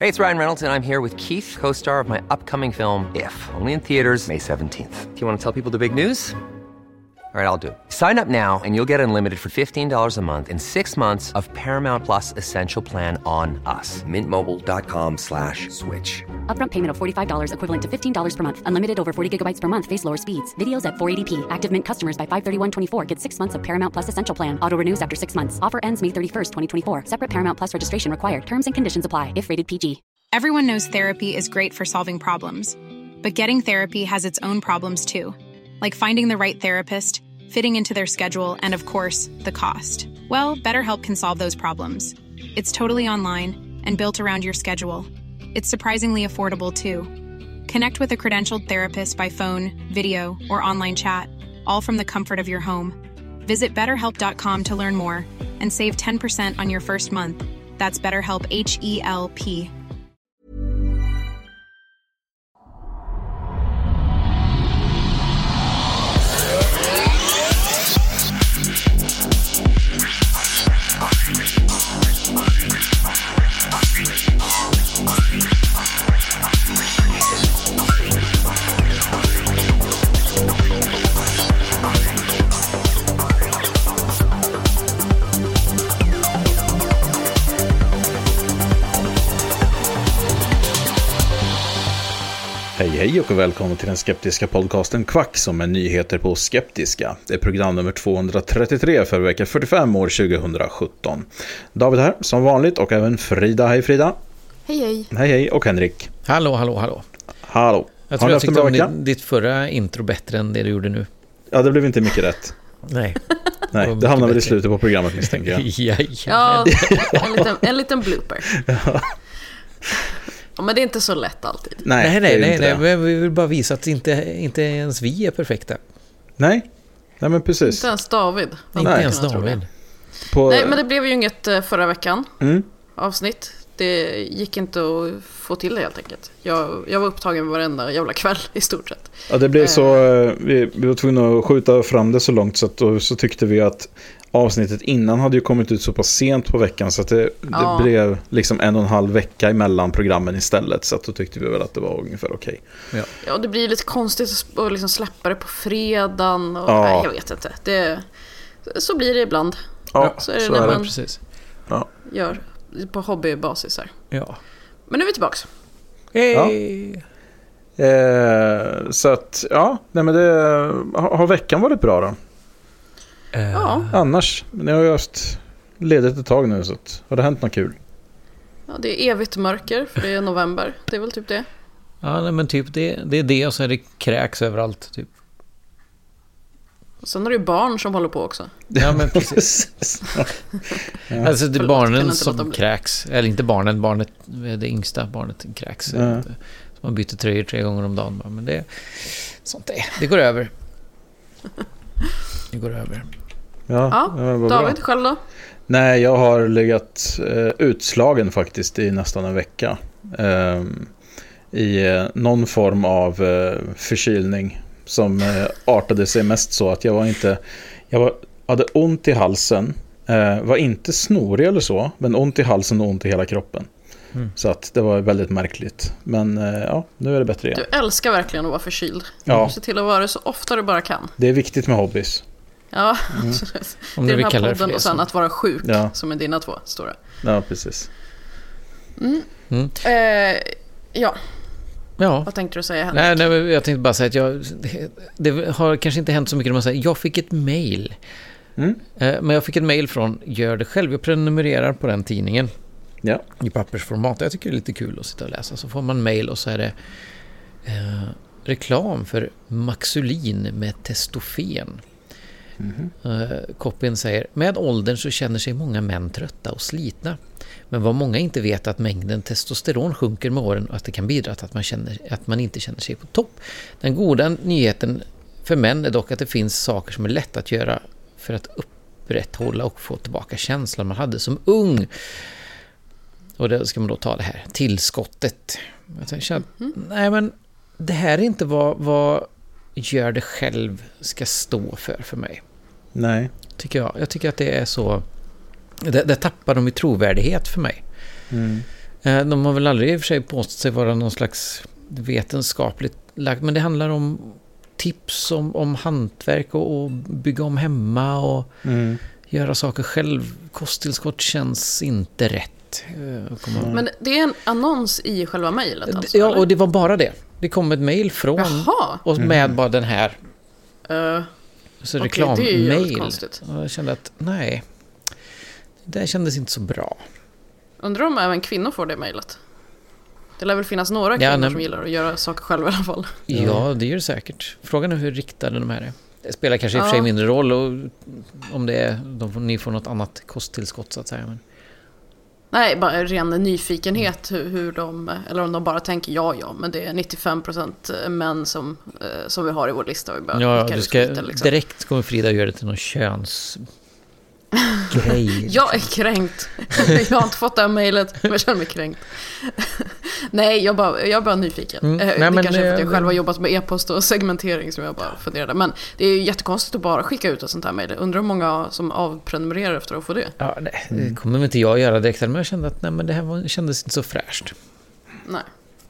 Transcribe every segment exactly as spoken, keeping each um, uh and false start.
Hey, it's Ryan Reynolds, and I'm here with Keith, co-star of my upcoming film, If, only in theaters May seventeenth. Do you want to tell people the big news? All right, I'll do it. Sign up now and you'll get unlimited for fifteen dollars a month and six months of Paramount Plus Essential Plan on us. Mint Mobile dot com slash switch. Upfront payment of forty-five dollars equivalent to fifteen dollars per month. Unlimited over forty gigabytes per month. Face lower speeds. Videos at four eighty p. Active Mint customers by five thirty-one twenty-four get six months of Paramount Plus Essential Plan. Auto renews after six months. Offer ends May thirty-first, twenty twenty-four. Separate Paramount Plus registration required. Terms and conditions apply if rated P G. Everyone knows therapy is great for solving problems. But getting therapy has its own problems too. Like finding the right therapist, fitting into their schedule, and of course, the cost. Well, BetterHelp can solve those problems. It's totally online and built around your schedule. It's surprisingly affordable too. Connect with a credentialed therapist by phone, video, or online chat, all from the comfort of your home. Visit better help dot com to learn more and save ten percent on your first month. That's BetterHelp, H E L P. Hej hej och välkommen till den skeptiska podcasten Kvack som är nyheter på Skeptiska. Det är program nummer tvåhundratrettiotre för vecka fyrtiofem år tjugohundrasjutton. David här som vanligt och även Frida. Hej Frida. Hej hej. Hej hej och Henrik. Hallå, hallå, hallå. Hallå. Jag tror jag tyckte om ditt, ditt förra intro bättre än det du gjorde nu. Ja, det blev inte mycket rätt. Nej. Nej, det, det hamnar väl i slutet på programmet misstänker jag. ja, ja. en, liten, en liten blooper. Ja. Ja, men det är inte så lätt alltid. Nej, nej, nej, nej, nej. nej. Vi vill bara visa att inte, inte ens vi är perfekta. Nej, nej men precis. Inte ens David. Inte nej. ens David. På... Nej, men det blev ju inget förra veckan mm. avsnitt. Det gick inte att få till det helt enkelt. Jag, jag var upptagen varenda jävla kväll i stort sett. Ja, det blev så, vi, vi var tvungna att skjuta fram det så långt så, att, då, så tyckte vi att avsnittet innan hade ju kommit ut så pass sent på veckan så att det, ja. det blev liksom en och en halv vecka emellan programmen istället, så att då tyckte vi väl att det var ungefär okej. Okay. Ja. ja, det blir lite konstigt att liksom släppa det på fredagen och, ja. nej, jag vet inte. Det, så blir det ibland. Ja, så är det så när är det. man precis. Ja. gör på hobbybasis här. Ja. Men nu är vi tillbaks. Hey. Ja. Eh, så att, ja, nej men det, har, har veckan varit bra då? Uh. Ja. Annars, men jag har ju haft ledigt ett tag nu så att, har det hänt något kul? Ja, det är evigt mörker för det är november. Det är väl typ det. Ja, nej, men typ det, det är det och så är det kräks överallt typ. Och sen är det ju barn som håller på också. Ja, men precis. ja. Alltså det är barnen som kräks. Eller inte barnen, barnet, det yngsta barnet kräks. Ja. Så man byter tröjor tre gånger om dagen. Men det, sånt är, det går över. Det går över. Ja, ja David, bra. Själv då? Nej, jag har legat eh, utslagen faktiskt i nästan en vecka. Eh, I eh, någon form av eh, förkylning. Som eh, artade sig mest så att jag var inte jag var, hade ont i halsen, eh, var inte snorig eller så, men ont i halsen och ont i hela kroppen. Mm. Så att det var väldigt märkligt. Men eh, ja, nu är det bättre igen. Du älskar verkligen att vara förkyld. Ja. Du ser till att vara det så ofta du bara kan. Det är viktigt med hobbies. Ja, mm. Om det är vi den här podden det och sen att vara sjuk, ja. Som är dina två stora. Ja, precis. Mm. Mm. Eh, ja. Ja. Vad tänkte du säga, Henrik? Nej, nej, jag tänkte bara säga att jag, det, det har kanske inte hänt så mycket. Man säger, jag fick ett mejl. Mm. Eh, men jag fick ett mejl från Gör det själv. Jag prenumererar på den tidningen. Ja. I pappersformat. Jag tycker det är lite kul att sitta och läsa. Så får man mejl och så är det eh, reklam för Maxulin med testofen. Mm-hmm. Eh, Koppin säger, med åldern så känner sig många män trötta och slitna. Men vad många inte vet är att mängden testosteron sjunker med åren och att det kan bidra till att man, känner, att man inte känner sig på topp. Den goda nyheten för män är dock att det finns saker som är lätt att göra för att upprätthålla och få tillbaka känslan man hade som ung. Och då ska man då ta det här tillskottet. Jag tänker att, mm. nej men det här är inte vad, vad Gör det själv ska stå för för mig. Nej. Tycker jag. Jag tycker att det är så... Det, det tappar de i trovärdighet för mig. Mm. De har väl aldrig i och för sig påstått sig vara någon slags vetenskapligt lagt, men det handlar om tips om, om hantverk och, och bygga om hemma och mm. göra saker själv. Kosttillskott känns inte rätt. Mm. Men det är en annons i själva mejlet alltså? Ja, eller? och det var bara det. Det kom ett mejl från Jaha. och med mm. bara den här uh, så okay, reklammail. Och jag kände att nej, det där kändes inte så bra. Undrar om även kvinnor får det mejlet? Det lär väl finnas några kvinnor ja, nej, som gillar att göra saker själva i alla fall. Ja, det gör det säkert. Frågan är hur riktade de här är. Det spelar kanske i och för sig ja. mindre roll och, om det är, de, ni får något annat kosttillskott så att säga. Men... Nej, bara ren nyfikenhet hur, hur de, eller om de bara tänker ja, ja, men det är nittiofem procent män som, som vi har i vår lista. Vi bara ja, du ska, skiten, liksom. Direkt kommer Frida göra det till någon köns... grej. Jag är kränkt. Jag har inte fått det här mejlet, men jag känner mig kränkt. Nej, jag, bara, jag är bara nyfiken. Mm. Nej, det men, kanske är för att jag själv har jobbat med e-post och segmentering som jag bara funderade. Men det är ju jättekonstigt att bara skicka ut ett sånt här mejl. Undrar hur många som avprenumererar efter att få det. Ja, nej, det kommer väl inte jag göra direkt. Men jag kände att nej, men det här var, kändes inte så fräscht. Nej,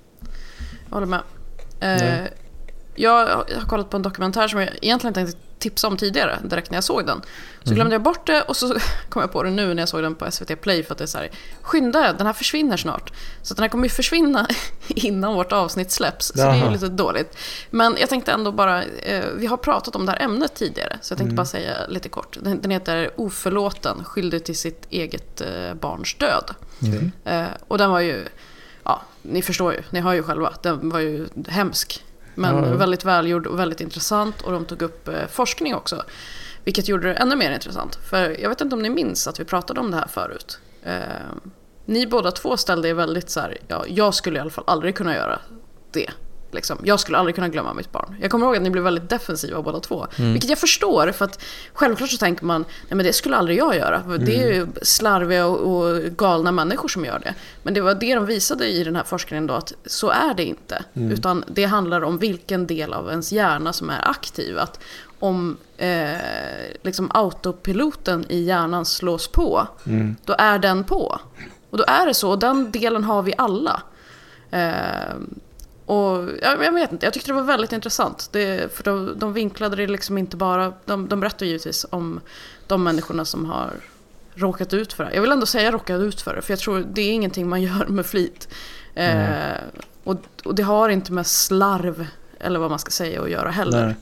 jag håller med. Eh, jag har kollat på en dokumentär som jag egentligen tänkte tipsa om tidigare, direkt när jag såg den. Så mm. glömde jag bort det och så kom jag på det nu när jag såg den på S V T Play för att det är så här, skynda, den här försvinner snart. Så den här kommer ju försvinna innan vårt avsnitt släpps. Så Jaha. det är ju lite dåligt. Men jag tänkte ändå bara, eh, vi har pratat om det här ämnet tidigare, så jag tänkte mm. bara säga lite kort. Den, den heter Oförlåten, skyldig till sitt eget eh, barns död. Mm. Eh, och den var ju, ja, ni förstår ju, ni hör ju själva, den var ju hemsk. Men mm. väldigt välgjord och väldigt intressant. Och de tog upp eh, forskning också, vilket gjorde det ännu mer intressant. För jag vet inte om ni minns att vi pratade om det här förut. eh, Ni båda två ställde er väldigt så här, ja, jag skulle i alla fall aldrig kunna göra det liksom. Jag skulle aldrig kunna glömma mitt barn. Jag kommer ihåg att ni blev väldigt defensiva båda två, mm. vilket jag förstår, för att självklart så tänker man, nej men det skulle aldrig jag göra, för det är ju slarviga och, och galna människor som gör det. Men det var det de visade i den här forskningen då, att så är det inte, mm. utan det handlar om vilken del av ens hjärna som är aktiv. Att om eh, liksom autopiloten i hjärnan slås på, mm. då är den på, och då är det så, och den delen har vi alla. eh, Och jag, jag vet inte, jag tyckte det var väldigt intressant. Det, för de, de vinklade det liksom inte bara, de, de berättar givetvis om de människorna som har råkat ut för det. Jag vill ändå säga råkat ut för det, för jag tror det är ingenting man gör med flit. Mm. Eh, och, och det har inte med slarv eller vad man ska säga att göra heller.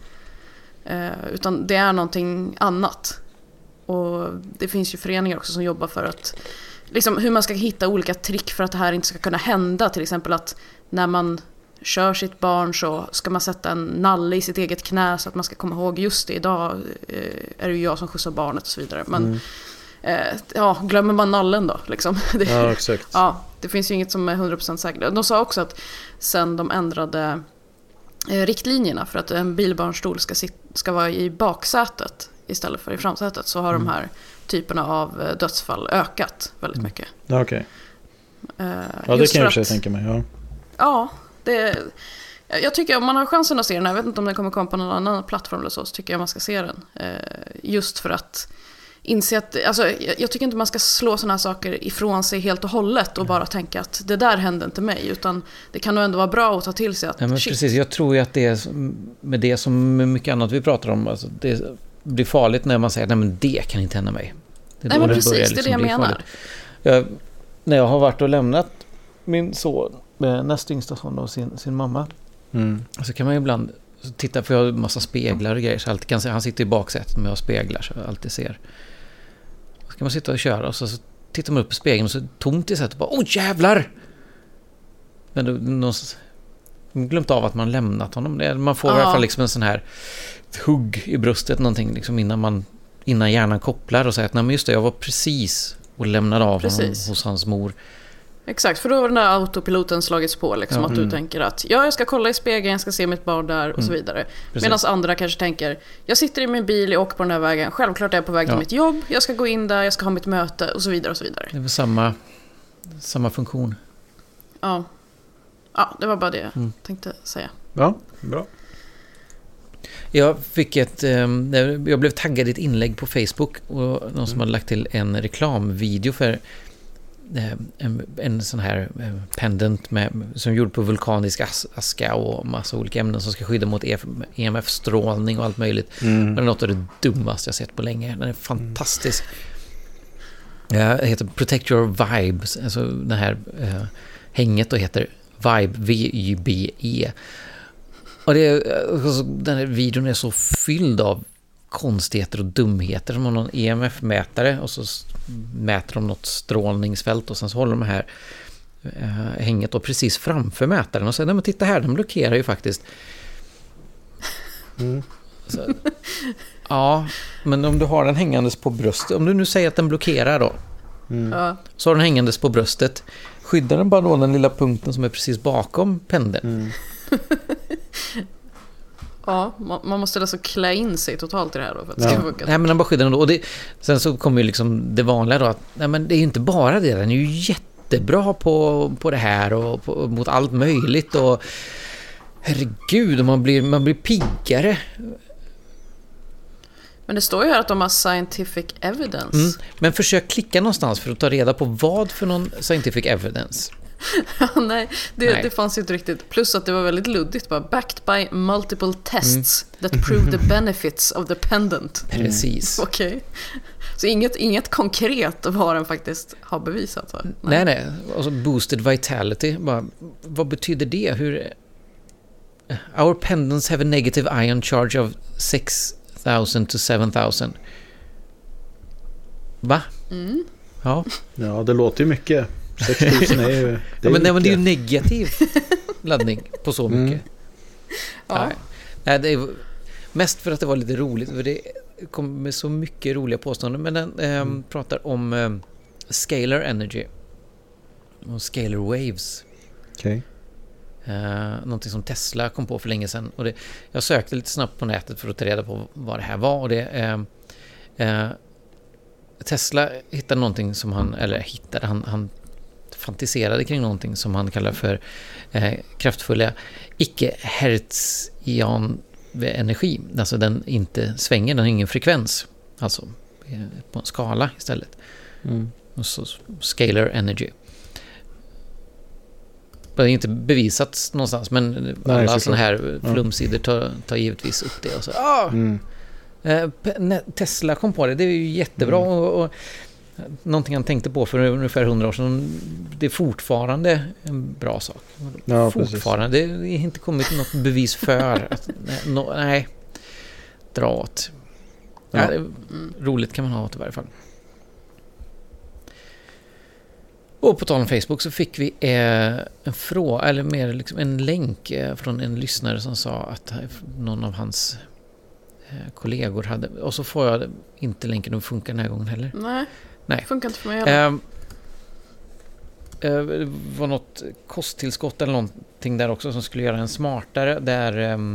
Eh, utan det är någonting annat. Och det finns ju föreningar också som jobbar för att liksom, hur man ska hitta olika trick för att det här inte ska kunna hända. Till exempel att när man kör sitt barn så ska man sätta en nalle i sitt eget knä så att man ska komma ihåg, just det, idag är det ju jag som skjutsar barnet och så vidare. Men mm. eh, ja, glömmer man nallen då liksom. det, ja, exakt. Ja, det finns ju inget som är hundra procent säkert. De sa också att sen de ändrade eh, riktlinjerna för att en bilbarnstol ska, sit, ska vara i baksätet istället för i framsätet, så har mm. de här typerna av dödsfall ökat väldigt mycket. Ja, okej. Okay. Eh, ja, det kan jag att, tänka mig, ja. Ja, det, jag tycker om man har chansen att se den, jag vet inte om den kommer komma på någon annan plattform eller så, så tycker jag man ska se den. Just för att inse att, alltså, jag tycker inte man ska slå såna här saker ifrån sig helt och hållet och bara tänka att det där hände inte mig, utan det kan nog ändå vara bra att ta till sig att, ja, men precis, jag tror ju att det är med det som med mycket annat vi pratar om, alltså, det blir farligt när man säger nej men det kan inte hända mig. Det nej men det precis, börjar, liksom, det är det jag menar. Jag, när jag har varit och lämnat min son, nästa yngsta son och sin, sin mamma, mm. så kan man ju ibland titta, för jag har en massa speglar och grejer, så alltid kan se, han sitter i baksätet med speglar så jag alltid ser. Så kan man sitta och köra och så, så tittar man upp i spegeln och så är det tomt i sättet och bara, åh jävlar! Men då, någon, glömt av att man lämnat honom. Man får ja. i alla fall liksom en sån här hugg i bröstet någonting liksom innan man innan hjärnan kopplar och säger att nej men just det, jag var precis och lämnade av precis. honom hos hans mor. Exakt, för då har den där autopiloten slagits på liksom, ja. att du mm. tänker att ja, jag ska kolla i spegeln, jag ska se mitt barn där och mm. så vidare. Medan andra kanske tänker, jag sitter i min bil, jag åker på den här vägen, självklart är jag på väg till ja. mitt jobb, jag ska gå in där, jag ska ha mitt möte och så vidare och så vidare. Det var samma, samma funktion. Ja. Ja, det var bara det jag mm. tänkte säga. Ja, bra. Jag fick ett, jag blev taggad i ett inlägg på Facebook och någon som hade lagt till en reklamvideo för en, en sån här pendant med, som är gjord på vulkanisk as, aska och massa olika ämnen som ska skydda mot E M F-strålning och allt möjligt. Mm. Det är något av det dummaste jag sett på länge. Den är fantastisk. Mm. Det heter Protect Your Vibes. Alltså det här uh, hänget då heter Vibe, V Y B E. Och det är, alltså, den här videon är så fylld av konstigheter och dumheter. Som har någon E M F-mätare och så mäter de något strålningsfält och sen så håller de här äh, hänget då precis framför mätaren och säger, nej men titta här, den blockerar ju faktiskt. Mm. Så, ja, men om du har den hängandes på bröstet, om du nu säger att den blockerar då, mm. så har den hängandes på bröstet, skyddar den bara då den lilla punkten som är precis bakom pendeln. Mm. Ja, man måste alltså klä in sig totalt i det här då för att det ska ja. funka. Nej, men den bara skyddar den då. Och det, sen så kommer ju liksom det vanliga då att nej, men det är ju inte bara det. Den är ju jättebra på, på det här och på, mot allt möjligt. Och herregud, man blir, man blir piggare. Men det står ju här att de har scientific evidence. Mm, men försök klicka någonstans för att ta reda på vad för någon scientific evidence. Nej, det, Nej, det fanns ju inte riktigt. Plus att det var väldigt luddigt. Bara, backed by multiple tests mm. that prove the benefits of the pendant. Precis. Mm. Okej. Okay. Så inget, inget konkret vad den faktiskt har bevisat. Va? Nej, nej. nej. Och så boosted vitality. Bara, vad betyder det? Hur... Our pendants have a negative ion charge of six thousand to seven thousand. Va? Mm. Ja. Ja, det låter ju mycket. sex tusen är ju... Det är, ja, men, nej, men det är ju negativ laddning på så mycket. Mm. Ja. Nej. Nej, det är mest för att det var lite roligt. För det kom med så mycket roliga påståenden. Men den eh, mm. pratar om eh, scalar energy. Och scalar waves. Okej. Okay. Eh, någonting som Tesla kom på för länge sedan. Och det, jag sökte lite snabbt på nätet för att ta reda på vad det här var. Och det eh, eh, Tesla hittade någonting som han... Eller hittade... Han... han fantiserade kring någonting som han kallar för eh, kraftfulla icke-hertzian energi. Alltså den inte svänger, den har ingen frekvens. Alltså eh, på en skala istället. Mm. Och så scalar energy. Det är inte bevisat någonstans, men Nej, alla sådana här flumsidor tar, tar givetvis upp det. Och så, ah! mm. eh, Tesla kom på det, det är ju jättebra mm. och, och någonting han tänkte på för ungefär hundra år sedan. Det är fortfarande en bra sak. Ja, fortfarande. Precis. Det är inte kommit något bevis för att, no, nej, dra åt. Ja. Ja, det är, roligt kan man ha åt i varje fall. Och på tal om Facebook så fick vi eh, en fråga, eller mer liksom en länk eh, från en lyssnare som sa att någon av hans eh, kollegor hade, och så får jag inte länken att funka den här gången heller. Nej. Nej. Det funkar inte för mig heller. Eh, eh, det var något kosttillskott eller någonting där också som skulle göra en smartare, där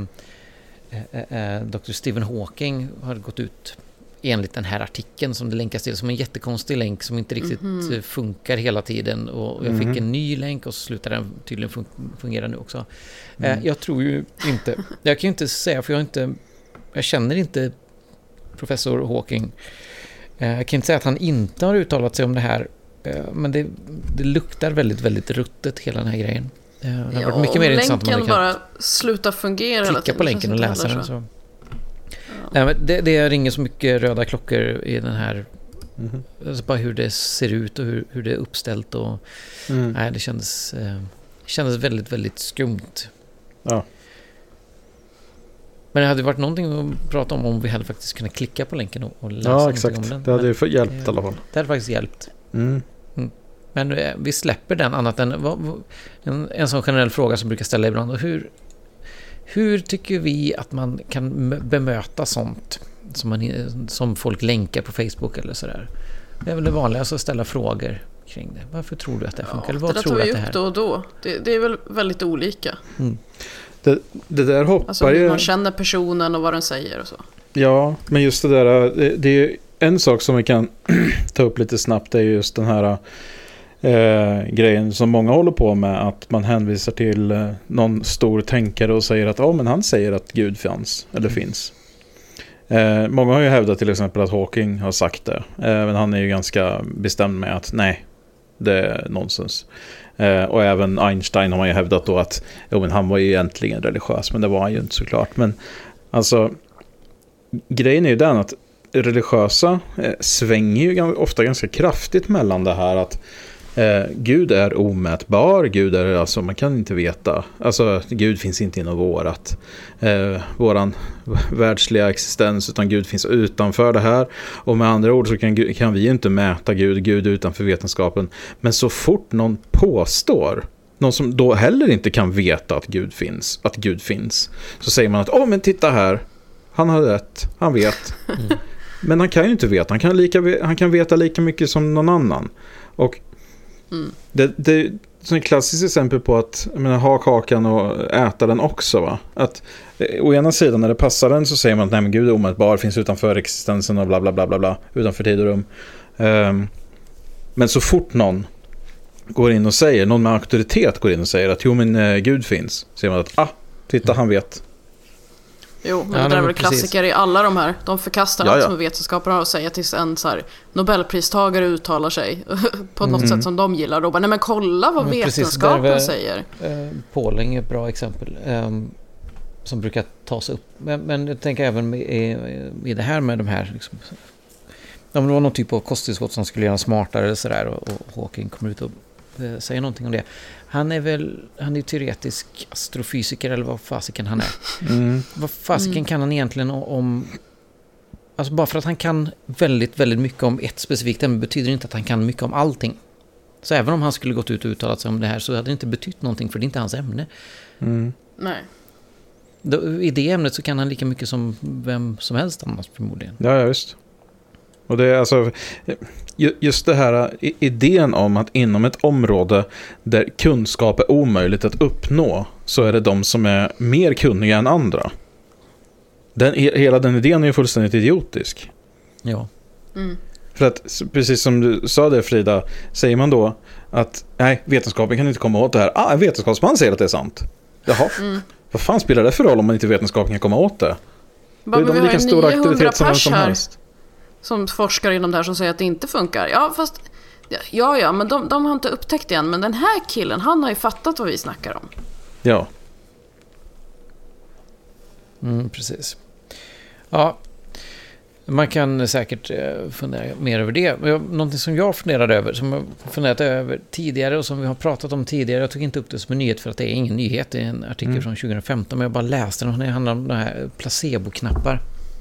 eh, eh, doktor Stephen Hawking har gått ut enligt den här artikeln som det länkas till som en jättekonstig länk som inte riktigt mm-hmm. funkar hela tiden, och jag mm-hmm. fick en ny länk och så slutar den tydligen fun- fungera nu också. Mm. Eh, jag tror ju inte, jag kan ju inte säga för jag inte, jag känner inte professor Hawking. Jag kan inte säga att han inte har uttalat sig om det här, men det, det luktar väldigt, väldigt ruttet hela den här grejen. Det har ja, varit mycket mer intressant om man kan bara sluta fungera. Klicka på länken och läsa den. Så. Ja. Nej, men det, det ringer så mycket röda klockor i den här, mm-hmm. alltså bara hur det ser ut och hur, hur det är uppställt. Och, mm. nej, det kändes, eh, kändes väldigt, väldigt skumt. Ja. Men det hade varit någonting att prata om om vi hade faktiskt kunnat klicka på länken och, och läsa ja, någonting exakt. om den. Det hade ju hjälpt det, i alla fall. Det hade faktiskt hjälpt. Mm. Mm. Men eh, vi släpper den annat än vad, vad, en, en sån generell fråga som brukar ställa ibland. Och hur, hur tycker vi att man kan bemöta sånt som, man, som folk länkar på Facebook eller sådär? Det är väl det vanligaste att ställa frågor kring det. Varför tror du att det funkar? Ja, eller vad det tror tar vi att det upp här? då och då. Det, det är väl väldigt olika. Mm. Det, det där hoppar alltså hur ju... man känner personen och vad den säger och så. Ja, men just det där, det, det är en sak som vi kan ta upp lite snabbt, är just den här eh, grejen som många håller på med, att man hänvisar till eh, någon stor tänkare och säger att ja, men han säger att Gud fanns eller mm. finns. Eh, många har ju hävdat till exempel att Hawking har sagt det, eh, men han är ju ganska bestämd med att nej, det är nonsens. Eh, och även Einstein har man ju hävdat då att jo, men han var ju egentligen religiös, men det var han ju inte såklart. Men alltså, grejen är ju den att religiösa eh, svänger ju ofta ganska kraftigt mellan det här att eh, Gud är omätbar, Gud är, alltså man kan inte veta, alltså Gud finns inte inom vårat eh, våran världsliga existens, utan Gud finns utanför det här, och med andra ord så kan, kan vi inte mäta Gud, Gud utanför vetenskapen. Men så fort någon påstår, någon som då heller inte kan veta att Gud finns, att Gud finns, så säger man att åh, men titta här, han har rätt, han vet. Mm. Men han kan ju inte veta. Han kan, lika, han kan veta lika mycket som någon annan. Och mm. det, det är ett klassiskt exempel på att jag menar, ha kakan och äta den också. Va? Att å ena sidan när det passar den så säger man att nej, men Gud är omätbar, finns utanför existensen och bla bla bla bla bla, utanför tid och rum. Um, men så fort någon går in och säger, någon med auktoritet går in och säger att jo, men uh, Gud finns, säger man att ah, titta, han vet. Jo, men ja, det där är väl klassiker i alla de här. De förkastar ja, allt ja. som vetenskapen har att säga tills en så här Nobelpristagare uttalar sig på något mm. sätt som de gillar. Då bara, nej men kolla vad men vetenskapen precis, säger. Eh, Polen är ett bra exempel eh, som brukar tas upp. Men, men jag tänker även med, i, i det här med de här liksom, det var någon typ av kosttillskott som skulle göra smartare eller sådär, och, och Hawking kommer ut och eh, säger någonting om det. Han är väl, han är teoretisk astrofysiker eller vad fasiken han är. Mm. Vad fasiken mm. kan han egentligen om, alltså bara för att han kan väldigt, väldigt mycket om ett specifikt ämne betyder inte att han kan mycket om allting. Så även om han skulle gått ut och uttalat sig om det här så hade det inte betytt någonting, för det är inte hans ämne. Mm. Nej. Då, i det ämnet så kan han lika mycket som vem som helst annars förmodligen. Ja, ja visst. Och det är alltså just det här idén om att inom ett område där kunskap är omöjligt att uppnå så är det de som är mer kunniga än andra. Den, hela den idén är ju fullständigt idiotisk. Ja. Mm. För att precis som du sa det, Frida, säger man då att nej, vetenskapen kan inte komma åt det här. Ah, en vetenskapsman säger att det är sant. Jaha. Mm. Vad fan spelar det för roll om man inte vetenskapen kan komma åt det? Bara, det är de lika stor auktoritet som, som här. helst. Som forskar inom det här som säger att det inte funkar. Ja, fast ja, ja, men de, de har inte upptäckt det än. Men den här killen, han har ju fattat vad vi snackar om. Ja. Mm, precis. Ja, man kan säkert fundera mer över det. Någonting som jag funderade över, som jag funderat över tidigare och som vi har pratat om tidigare. Jag tog inte upp det som en nyhet för att det är ingen nyhet. Det är en artikel mm. från tjugo femton, men jag bara läste den och det handlar om de här placebo-knappar.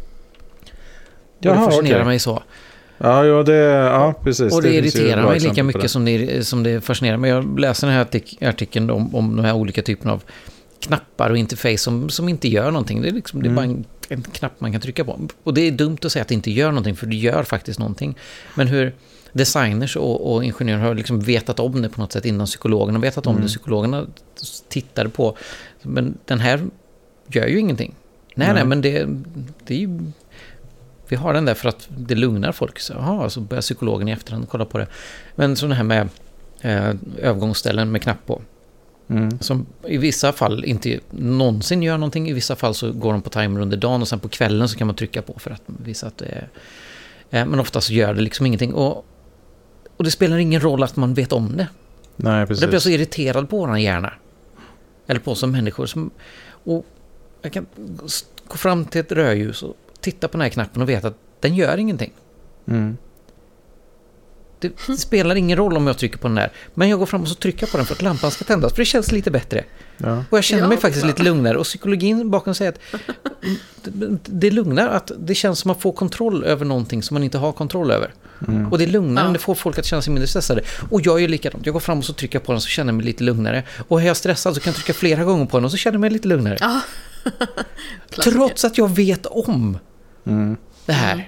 Jaha, det fascinerar okay. mig så. Ja, ja, det, ja precis. Och det, det irriterar mig lika mycket det. som det, som det fascinerar mig. Jag läser den här artik- artikeln om, om de här olika typerna av knappar och interface som, som inte gör någonting. Det är, liksom, mm. det är bara en, en knapp man kan trycka på. Och det är dumt att säga att det inte gör någonting, för det gör faktiskt någonting. Men hur designers och, och ingenjörer har liksom vetat om det på något sätt innan psykologerna vetat om mm. det. Psykologerna tittade på, men den här gör ju ingenting. Nej, nej, nej men det, det är ju... Vi har den där för att det lugnar folk. Så, aha, så börjar psykologen i efterhand kolla på det. Men så det här med eh, övergångsställen med knapp på. Mm. Som i vissa fall inte någonsin gör någonting. I vissa fall så går de på timer under dagen och sen på kvällen så kan man trycka på för att visa att det är... Eh, men oftast gör det liksom ingenting. Och, och det spelar ingen roll att man vet om det. Nej, precis. Det blir så irriterad på våran hjärna. Eller på som människor. Som, och jag kan gå fram till ett rödljus och titta på den här knappen och veta att den gör ingenting. Mm. Det, det spelar ingen roll om jag trycker på den där. Men jag går fram och så trycker på den för att lampan ska tändas. För det känns lite bättre. Ja. Och jag känner ja, mig faktiskt lite lugnare. Och psykologin bakom säger att det, det lugnar att det känns som att få kontroll över någonting som man inte har kontroll över. Mm. Och det lugnar, ja. Det får folk att känna sig mindre stressade. Och jag är likadant. Jag går fram och så trycker på den så känner jag mig lite lugnare. Och är jag stressad så kan jag trycka flera gånger på den och så känner jag mig lite lugnare. Ja. Trots att jag vet om mm. det här.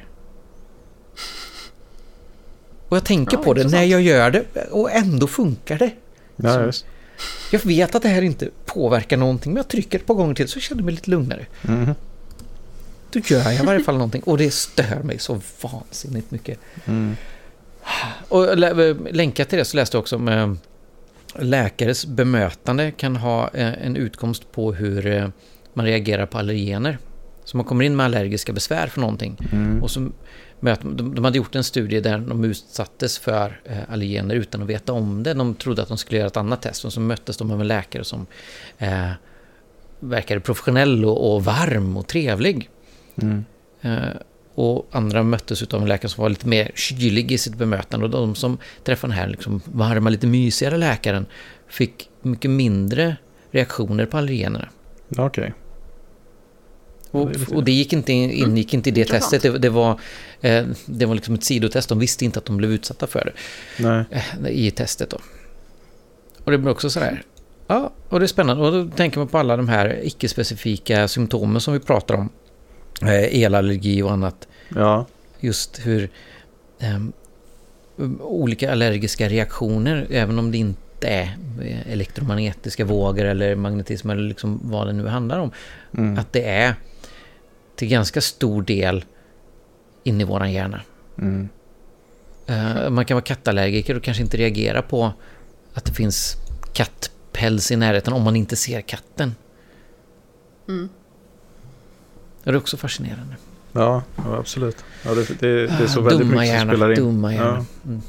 Och jag tänker ja, på det när jag gör det och ändå funkar det. Ja, just. Jag vet att det här inte påverkar någonting, men jag trycker ett par gånger till så känner jag mig lite lugnare. Mm. Då gör jag i varje fall någonting och det stör mig så vansinnigt mycket. Mm. Och länka till det så läste jag också om äh, läkares bemötande kan ha äh, en utkomst på hur äh, man reagerar på allergener. Så man kommer in med allergiska besvär för någonting. Mm. Och så de, de hade gjort en studie där de utsattes för eh, allergener utan att veta om det. De trodde att de skulle göra ett annat test. Och så möttes de med en läkare som eh, verkade professionell och, och varm och trevlig. Mm. Eh, och andra möttes av en läkare som var lite mer kylig i sitt bemötande. Och de som träffade den här liksom varma, lite mysigare läkaren fick mycket mindre reaktioner på allergenerna. Okej. Okay. Och, och det gick inte in, ingick inte i det mm. testet. Det, det var, eh, det var liksom ett sidotest. De visste inte att de blev utsatta för det. Nej. Eh, i testet då. Och det blir också så här. Ja, och det är spännande. Och då tänker man på alla de här icke-specifika symptomen som vi pratar om. Eh, elallergi och annat. Ja. Just hur eh, olika allergiska reaktioner, även om det inte är elektromagnetiska vågor eller magnetism eller liksom vad det nu handlar om. Mm. Att det är till ganska stor del in i våran hjärna. Mm. Uh, man kan vara kattallergiker och kanske inte reagera på att det finns kattpäls i närheten om man inte ser katten. Mm. Det är också fascinerande. Ja, ja absolut. Ja, det, det, det är så uh, väldigt mycket hjärna, som spelar in. Dumma hjärna. Ja. Mm.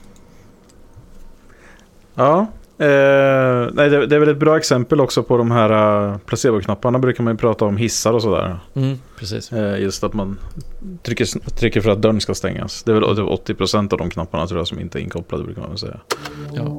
Ja, eh, nej, det, det är väl ett bra exempel också på de här uh, placebo-knapparna brukar man ju prata om hissar och sådär. Mm, precis. Eh, just att man trycker, trycker för att dörren ska stängas. Det är väl åttio procent av de knapparna tror jag som inte är inkopplade brukar man väl säga. Ja.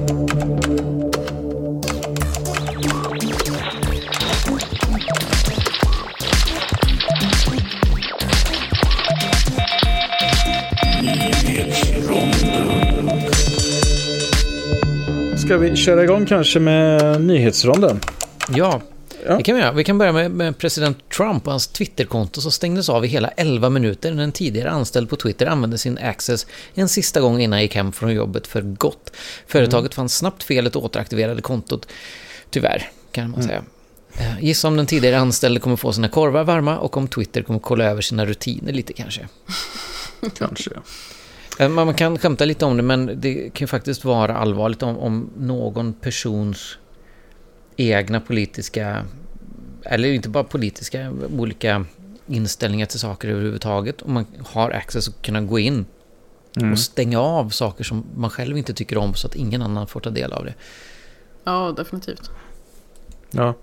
Ska vi köra igång kanske med nyhetsronden? Ja, ja. Det kan vi göra. Vi kan börja med, med president Trump och hans Twitterkonto som stängdes av i hela elva minuter när en tidigare anställd på Twitter använde sin access en sista gång innan han gick hem från jobbet för gott. Företaget mm. fann snabbt felet och återaktiverade kontot. Tyvärr, kan man mm. säga. Gissa om den tidigare anställde kommer få sina korvar varma och om Twitter kommer kolla över sina rutiner lite kanske. Kanske. Man kan skämta lite om det, men det kan ju faktiskt vara allvarligt om, om någon persons egna politiska, eller inte bara politiska, olika inställningar till saker överhuvudtaget. Om man har access att kunna gå in mm. och stänga av saker som man själv inte tycker om så att ingen annan får ta del av det. Ja, definitivt. Ja.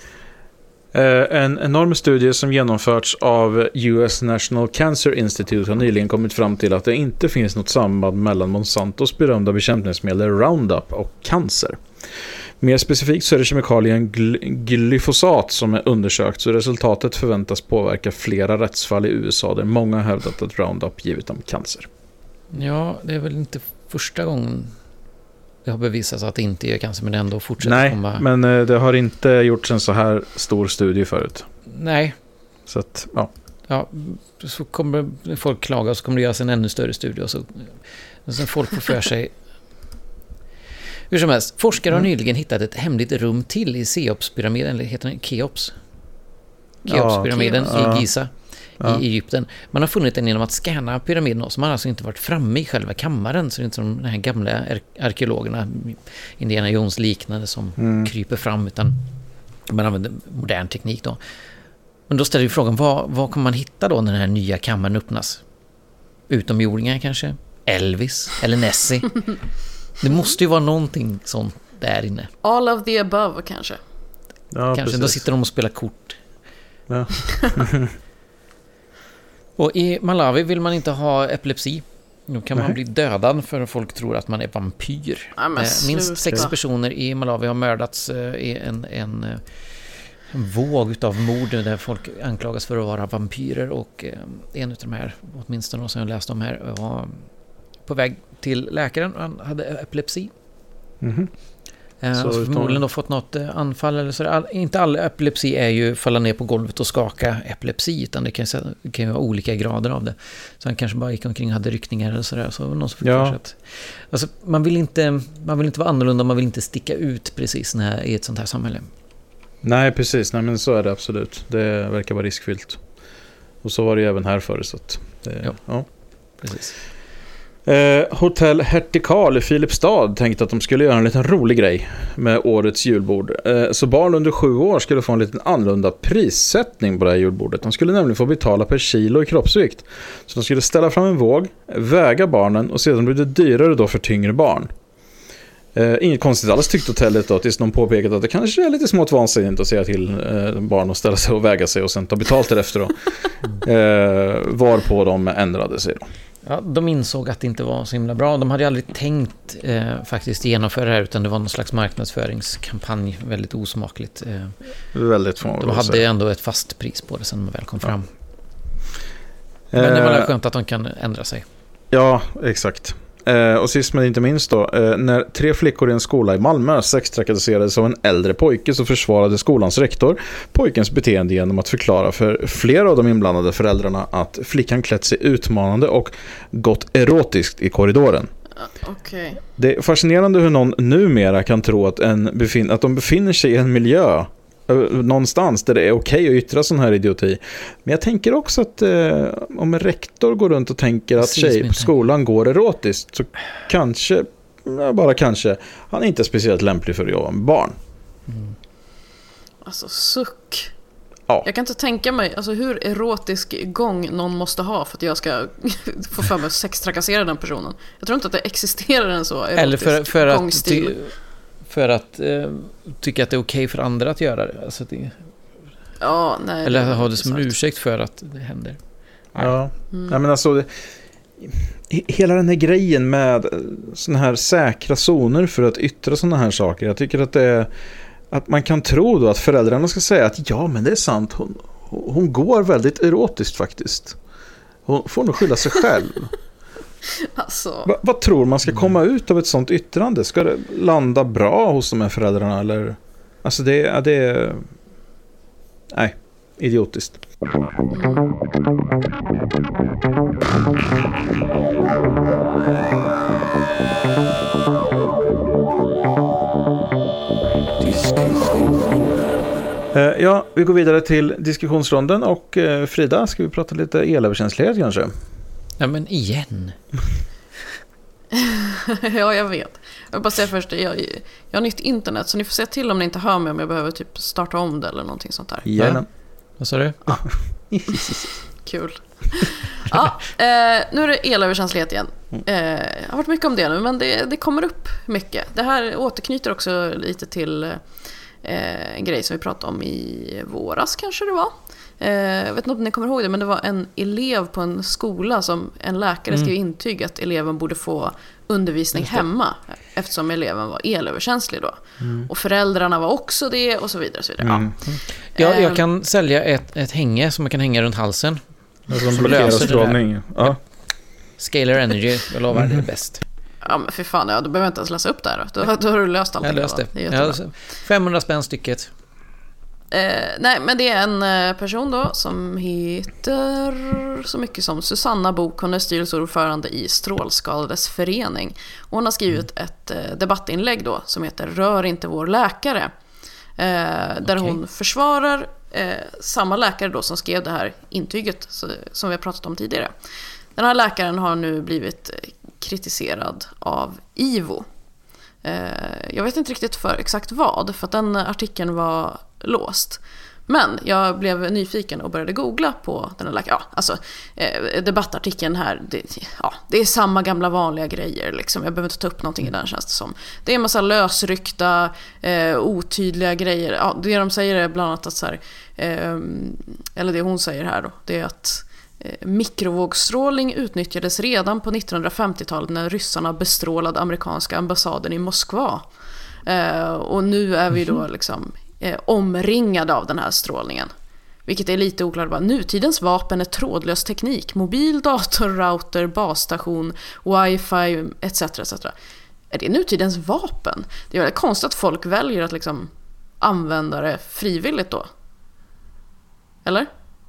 En enorm studie som genomförts av U S National Cancer Institute har nyligen kommit fram till att det inte finns något samband mellan Monsantos berömda bekämpningsmedel Roundup och cancer. Mer specifikt så är det kemikalien gly- glyfosat som är undersökt, så resultatet förväntas påverka flera rättsfall i U S A där många har hävdat att Roundup givit dem cancer. Ja, det är väl inte första gången det har bevisats att det inte ger cancer, men det ändå fortsätter Nej, komma. men det har inte gjorts en så här stor studie förut. Nej. Så att, ja. Ja, så kommer folk klaga och så kommer det göras en ännu större studie och så, och så folk får för sig. Hur som helst, forskare har nyligen hittat ett hemligt rum till i Cheops-pyramiden, eller heter den Keops? Keops-pyramiden ja, i Giza. Ja. I Egypten. Man har funnit den genom att scanna pyramiden, så man har alltså inte varit framme i själva kammaren, så det är inte som de här gamla ar- arkeologerna, Indiana Jones liknande, som mm. kryper fram, utan man använder modern teknik då. Men då ställer vi frågan, vad, vad kan man hitta då när den här nya kammaren öppnas? Utomjordingar kanske? Elvis? Eller Nessie? Det måste ju vara någonting sånt där inne. All of the above kanske. Ja, kanske, precis. Då sitter de och spelar kort. Ja. Och i Malawi vill man inte ha epilepsi. Då kan man Nej. bli dödad för att folk tror att man är vampyr. Ja, Minst sex personer i Malawi har mördats i en, en, en våg av mord där folk anklagas för att vara vampyrer. Och en av de här, åtminstone som jag läste om här, var på väg till läkaren och han hade epilepsi. Mm-hmm. Så, så förmodligen då fått något anfall eller så. All, inte all epilepsi är ju falla ner på golvet och skaka epilepsi, utan det kan, det kan ju vara olika grader av det. Så han kanske bara gick omkring och hade ryckningar eller sådär. Så någon som ja. alltså, man vill inte man vill inte vara annorlunda, man vill inte sticka ut precis när, i ett sånt här samhälle. Nej, precis. Nej, men så är det absolut. Det verkar vara riskfyllt. Och så var det ju även här förut. Så att det, ja. ja, precis. Eh, Hotell Hertikal i Filipstad tänkte att de skulle göra en liten rolig grej med årets julbord. Eh, så barn under sju år skulle få en liten annorlunda prissättning på det här julbordet. De skulle nämligen få betala per kilo i kroppsvikt. Så de skulle ställa fram en våg, väga barnen och sedan blir det dyrare då för tyngre barn. Eh, inget konstigt alls tyckte hotellet då, tills de påpekade att det kanske är lite smått vansinnigt att säga till eh, barn att ställa sig och väga sig och sen ta betalt därefter då. Eh, varpå de ändrade sig då. Ja, de insåg att det inte var så himla bra. De hade aldrig tänkt eh, faktiskt genomföra det här, utan det var någon slags marknadsföringskampanj, väldigt osmakligt. Eh, väldigt få, de hade säga. ändå ett fast pris på det sen de väl kom fram. Ja. Men det var skönt att de kan ändra sig. Ja, exakt. Eh, och sist men inte minst då, eh, när tre flickor i en skola i Malmö sextrakasserades av en äldre pojke, så försvarade skolans rektor pojkens beteende genom att förklara för flera av de inblandade föräldrarna att flickan klätt sig utmanande och gått erotiskt i korridoren. Okay. Det är fascinerande hur någon numera kan tro att, en befin- att de befinner sig i en miljö någonstans där det är okej att yttra sån här idioti. Men jag tänker också att eh, om en rektor går runt och tänker att tjejer på skolan går erotiskt, så kanske, ja, bara kanske, han är inte speciellt lämplig för att jobba med barn. Mm. Alltså suck. Ja. Jag kan inte tänka mig alltså, hur erotisk gång någon måste ha för att jag ska få för mig sextrakassera den personen. Jag tror inte att det existerar en så erotisk Eller för, för gångstil. Att ty- för att eh, tycka att det är okej för andra att göra det. Alltså det ja, nej, eller det ha det som sagt. en ursäkt för att det händer. Ja, mm. Nej, men alltså det, hela den här grejen med såna här säkra zoner för att yttra såna här saker. Jag tycker att det är, att man kan tro då att föräldrarna ska säga att ja, men det är sant. Hon, hon går väldigt erotiskt faktiskt. Hon får nog skylla sig själv. Alltså. Va, vad tror man ska komma ut av ett sånt yttrande? Ska det landa bra hos de här föräldrarna? Eller? Alltså det, är, det är... Nej, idiotiskt. Ja, vi går vidare till diskussionsronden och Frida, ska vi prata lite elöverkänslighet kanske? Ja, men igen. Ja, jag vet. Jag vill bara säga först, jag, jag har nytt internet, så ni får säga till om ni inte hör mig om jag behöver typ starta om det eller någonting sånt där. Ja. Vad sa du? Ja. Kul. Ja, eh, nu är det elöverkänslighet igen. Eh, jag har varit mycket om det nu, men det, det kommer upp mycket. Det här återknyter också lite till eh, en grej som vi pratade om i våras kanske det var. Eh, jag vet inte om ni kommer ihåg det, men det var en elev på en skola som en läkare mm. skrev intyg att eleven borde få undervisning hemma eftersom eleven var elöverkänslig då. Mm. Och föräldrarna var också det och så vidare. Och så vidare. Mm. Ja. Jag, jag kan sälja ett, ett hänge som man kan hänga runt halsen. Som blockerar strålning. Ja. Scalar Energy, jag lovar, mm. det är bäst. Ja, men för fan, ja, då behöver jag inte ens läsa upp det här då. Då, då har du löst allting. Jag löste det. Ja, femhundra spänn stycket. Eh, nej, men det är en person då som heter så mycket som Susanna Bok. Hon är styrelseordförande i Strålskadades förening. Och hon har skrivit mm. ett eh, debattinlägg då som heter Rör inte vår läkare. Eh, där okay. hon försvarar eh, samma läkare då som skrev det här intyget så, som vi har pratat om tidigare. Den här läkaren har nu blivit kritiserad av IVO. Eh, jag vet inte riktigt för exakt vad, för att den artikeln var låst. Men jag blev nyfiken och började googla på den här läkaren. Ja, alltså eh, debattartikeln här, det, ja, det är samma gamla vanliga grejer liksom. Jag behöver inte ta upp någonting i den, känns det som. Det är en massa lösryckta, eh, otydliga grejer. Ja, det de säger är bland annat att så här, eh, eller det hon säger här då, det är att eh, mikrovågsstrålning utnyttjades redan på nittonhundrafemtiotalet när ryssarna bestrålade amerikanska ambassaden i Moskva. Eh, och nu är vi då liksom Eh, omringad av den här strålningen. Vilket är lite oklart. Bara, nutidens vapen är trådlös teknik. Mobil, dator, router, basstation, wifi, et cetera et cetera. Är det nutidens vapen? Det är väldigt konstigt att folk väljer att liksom använda det frivilligt då. Eller?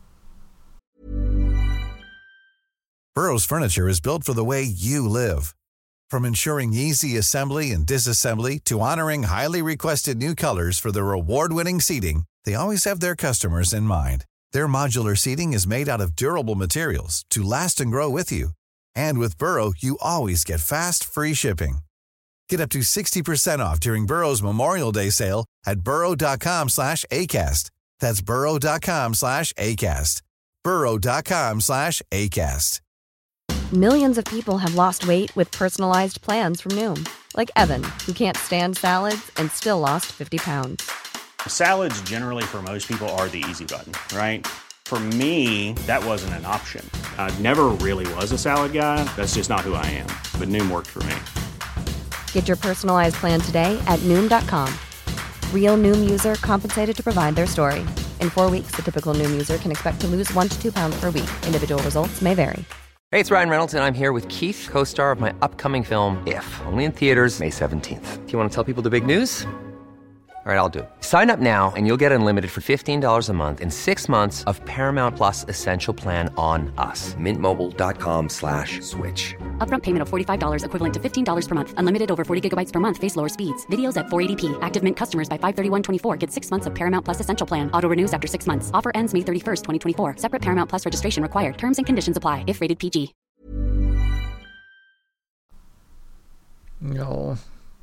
Burrow's furniture is built for the way you live. From ensuring easy assembly and disassembly to honoring highly requested new colors for their award-winning seating, they always have their customers in mind. Their modular seating is made out of durable materials to last and grow with you. And with Burrow, you always get fast, free shipping. Get up to sixty percent off during Burrow's Memorial Day sale at burrow.com slash ACAST. That's burrow.com slash ACAST. burrow.com slash ACAST. Millions of people have lost weight with personalized plans from Noom. Like Evan, who can't stand salads and still lost fifty pounds. Salads generally for most people are the easy button, right? For me, that wasn't an option. I never really was a salad guy. That's just not who I am. But Noom worked for me. Get your personalized plan today at Noom dot com. Real Noom user compensated to provide their story. In four weeks, the typical Noom user can expect to lose one to two pounds per week. Individual results may vary. Hey, it's Ryan Reynolds, and I'm here with Keith, co-star of my upcoming film, If, only in theaters May seventeenth. Do you want to tell people the big news? All right, I'll do it. Sign up now and you'll get unlimited for fifteen dollars a month and six months of Paramount Plus Essential Plan on us. Mint Mobile dot com slash switch. Upfront payment of forty-five dollars equivalent to fifteen dollars per month. Unlimited over forty gigabytes per month. Face lower speeds. Videos at four eighty p. Active Mint customers by five thirty-one twenty-four get six months of Paramount Plus Essential Plan. Auto renews after six months. Offer ends May thirty-first, twenty twenty-four. Separate Paramount Plus registration required. Terms and conditions apply if rated P G. Ja.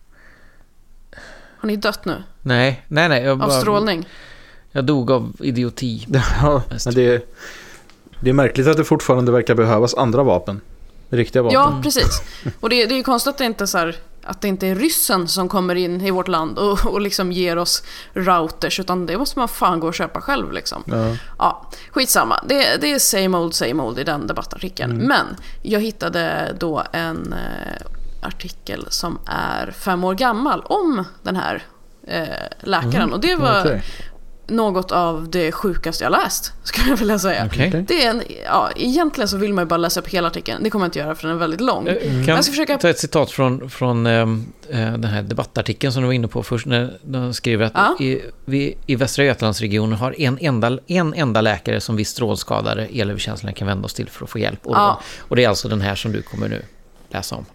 Har ni dött nu? Nej, nej, nej. Jag bara, av strålning? Jag dog av idioti. Ja, men det, är, det är märkligt att det fortfarande verkar behövas andra vapen. Riktiga vapen. Ja, precis. Och det, det är ju konstigt att det inte är så här, att det inte är ryssen som kommer in i vårt land och, och liksom ger oss routers, utan det måste man fan gå och köpa själv liksom. Ja. Ja, skitsamma. Det, det är same old, same old i den debattartikeln. Mm. Men jag hittade då en eh, artikel som är fem år gammal om den här eh, läkaren. Mm. Och det var okay. något av det sjukaste jag läst, skulle jag vilja säga. Okay. Det är en, ja, egentligen så vill man ju bara läsa upp hela artikeln. Det kommer jag inte göra för den är väldigt lång. Mm. Kan jag ska försöka ta ett citat från, från äh, den här debattartikeln som du var inne på först, när de skriver att ja. i, vi, i Västra Götalandsregionen har en enda, en enda läkare som vi strålskadade elöverkänsliga kan vända oss till för att få hjälp. Och, ja. och det är alltså den här som du kommer nu läsa om.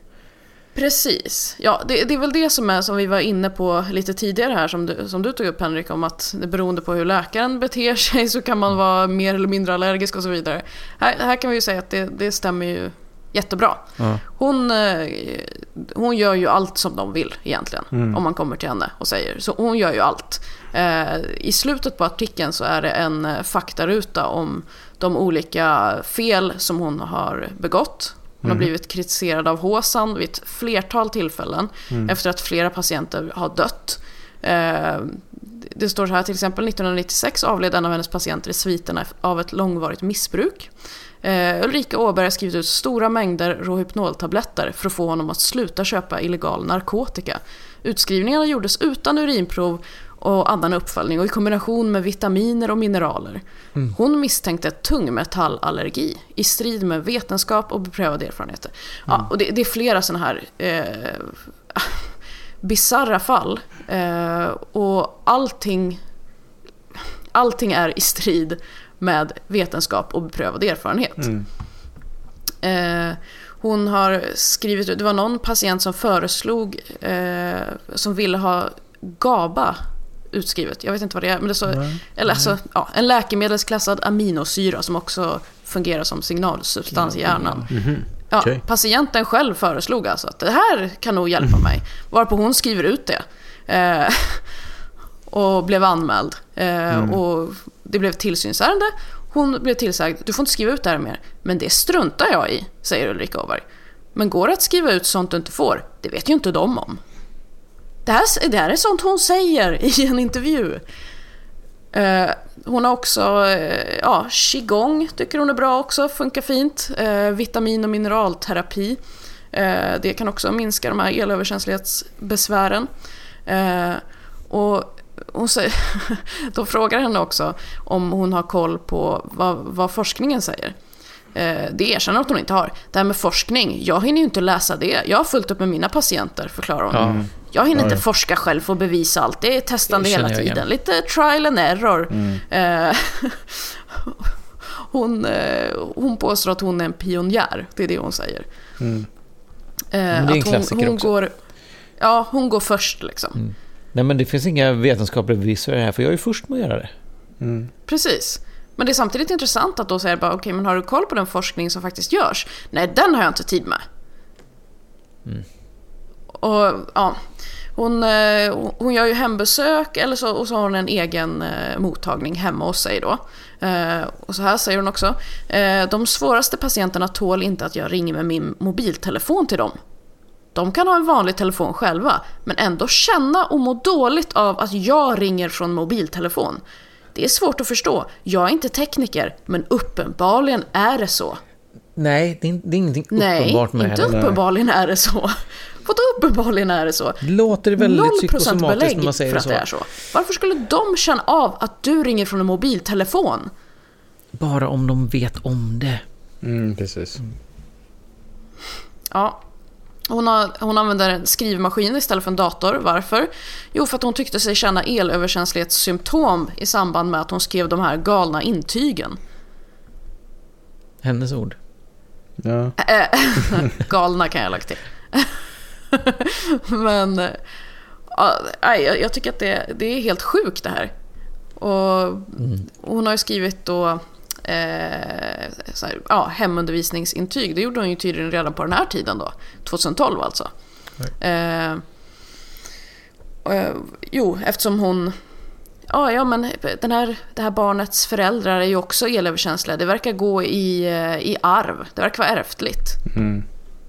Precis. Ja, det, det är väl det som är som vi var inne på lite tidigare här, som du, som du tog upp, Henrik, om att det beroende på hur läkaren beter sig så kan man vara mer eller mindre allergisk och så vidare. Här, här kan vi ju säga att det, det stämmer ju jättebra. Ja. Hon, hon gör ju allt som de vill egentligen, mm. om man kommer till henne och säger. Så hon gör ju allt. I slutet på artikeln så är det en faktaruta om de olika fel som hon har begått. Hon har blivit kritiserad av H S A N vid ett flertal tillfällen mm. efter att flera patienter har dött. Eh, det står så här, till exempel nittonhundranittiosex avled en av hennes patienter i sviterna av ett långvarigt missbruk. Eh, Ulrika Åberg har skrivit ut stora mängder Rohypnol-tabletter för att få honom att sluta köpa illegal narkotika. Utskrivningarna gjordes utan urinprov och annan uppföljning och i kombination med vitaminer och mineraler. Mm. Hon misstänkte tungmetallallergi i strid med vetenskap och beprövad erfarenheter. Mm. Ja, och det, det är flera sådana här eh, bizarra fall. Eh, och allting, allting är i strid med vetenskap och beprövad erfarenhet. Mm. Eh, hon har skrivit ut, det var någon patient som föreslog eh, som ville ha GABA utskrivet. Jag vet inte vad det är, men det så, eller alltså, ja, en läkemedelsklassad aminosyra som också fungerar som signalsubstans i hjärnan. Mm-hmm. Ja, okay. Patienten själv föreslog alltså att det här kan nog hjälpa mig. Varpå hon skriver ut det. Eh, och blev anmäld. Eh, mm. Och det blev tillsynsärende. Hon blev tillsagd, du får inte skriva ut det här mer. Men det struntar jag i, säger Ulrika Åberg. Men går det att skriva ut sånt du inte får? Det vet ju inte de om. Det här, det här är sånt hon säger i en intervju. Eh, hon har också eh, ja, qigong tycker hon är bra också, funkar fint. Eh, vitamin- och mineralterapi. Eh, det kan också minska de här elöverkänslighetsbesvären. Eh, och hon säger, då frågar henne också om hon har koll på vad, vad forskningen säger. Eh, det erkänner att hon inte har. Det här med forskning, jag hinner ju inte läsa det. Jag har fullt upp med mina patienter, förklarar hon. Mm. Jag hinner inte forska själv för att bevisa allt. Det är testande hela tiden. Igen. Lite trial and error. Mm. Eh, hon, eh, hon påstår att hon är en pionjär. Det är det hon säger. Mm. Eh, det är en att klassiker hon, hon också. Går, ja, hon går först liksom. Mm. Nej, men det finns inga vetenskapliga bevis för det här, för jag är ju först med att göra det. Mm. Precis. Men det är samtidigt intressant att då säga bara, okej, okay, men har du koll på den forskning som faktiskt görs? Nej, den har jag inte tid med. Mm. Och ja, hon, hon gör ju hembesök eller så, och så har hon en egen mottagning hemma hos sig då. Och så här säger hon också: de svåraste patienterna tål inte att jag ringer med min mobiltelefon till dem. De kan ha en vanlig telefon själva, men ändå känna och må dåligt av att jag ringer från mobiltelefon. Det är svårt att förstå. Jag är inte tekniker, men uppenbarligen är det så. Nej, det är, det är ingenting Nej, uppenbart med inte det. uppenbarligen är det så. Vad uppenbarligen är det så? Det låter väldigt psykosomatiskt när man säger för att så. det är så. Varför skulle de känna av att du ringer från en mobiltelefon? Bara om de vet om det. Mm, precis. Mm. Ja. Hon, har, hon använder en skrivmaskin istället för en dator. Varför? Jo, för att hon tyckte sig känna elöverkänslighetssymptom i samband med att hon skrev de här galna intygen. Hennes ord. Ja. Galna kan jag lagt till. Men ja, jag tycker att det, det är helt sjukt det här. Och mm. hon har ju skrivit då eh, så här, ja, hemundervisningsintyg. Det gjorde hon ju tydligen redan på den här tiden då, tjugohundratolv alltså. eh, eh, Jo, eftersom hon ja, ja men den här, det här barnets föräldrar är ju också elöverkänsliga. Det verkar gå i, i arv. Det verkar vara ärftligt. Mm.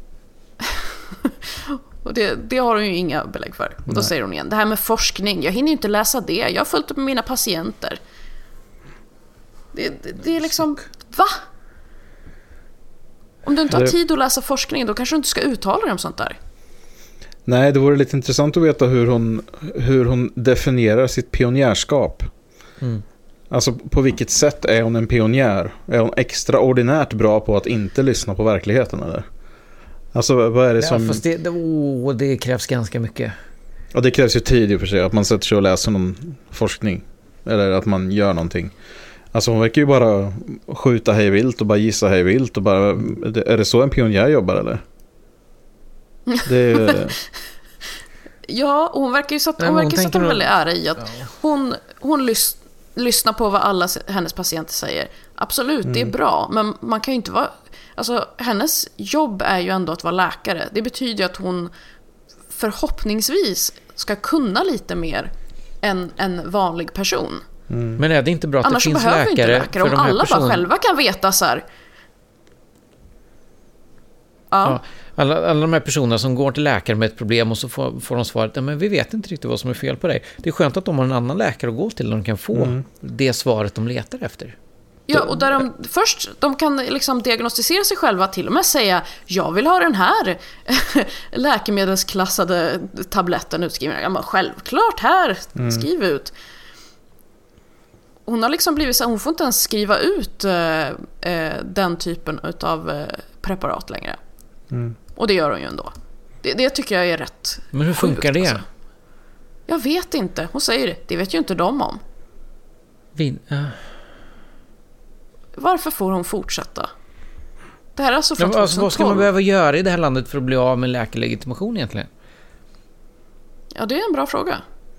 Och det, det har hon ju inga belägg för. Och då Nej. säger hon igen: det här med forskning, jag hinner ju inte läsa det. Jag har följt upp med mina patienter. Det, det, det är liksom, va? Om du inte har tid att läsa forskning, då kanske du inte ska uttala dig om sånt där. Nej, det vore lite intressant att veta hur hon, hur hon definierar sitt pionjärskap. Mm. Alltså på vilket sätt är hon en pionjär? Är hon extraordinärt bra på att inte lyssna på verkligheten eller? Alltså vad är det som... Ja, fast det, oh, det krävs ganska mycket. Ja, det krävs ju tid i och för sig. Att man sätter sig och läser någon forskning. Eller att man gör någonting. Alltså hon verkar ju bara skjuta hej vilt och bara gissa hej vilt. Och bara, är det så en pionjär jobbar eller? Det är... Ja, hon verkar ju så att hon, hon verkar sätta en väldigt ära i att ja. hon, hon lys, lyssnar på vad alla hennes patienter säger. Absolut, mm. det är bra. Men man kan ju inte vara... Alltså, hennes jobb är ju ändå att vara läkare. Det betyder att hon förhoppningsvis ska kunna lite mer än en vanlig person. Mm. Men är det inte bra att Annars det finns läkare, inte läkare för de om här alla personerna? bara själva kan veta så här. Ja. Ja, alla, alla de här personerna som går till läkare med ett problem och så får, får de svaret: ja, men vi vet inte riktigt vad som är fel på dig. Det är skönt att de har en annan läkare att gå till och de kan få mm. det svaret de letar efter. Ja, och där de först de kan liksom diagnostisera sig själva, till och med säga: jag vill ha den här läkemedelsklassade tabletten utskriven. Ja, men självklart, här, mm. skriv ut. Hon har liksom blivit så, hon får inte ens skriva ut eh, den typen av eh, preparat längre. Mm. Och det gör hon ju ändå. Det, det tycker jag är rätt. Men hur funkar sjukt, det? Alltså. Jag vet inte. Hon säger det. Det vet ju inte de om. Vin, uh. Varför får hon fortsätta? Det här är alltså från ja, alltså, vad ska man behöva göra i det här landet för att bli av med läkarlegitimation egentligen? Ja, det är en bra fråga.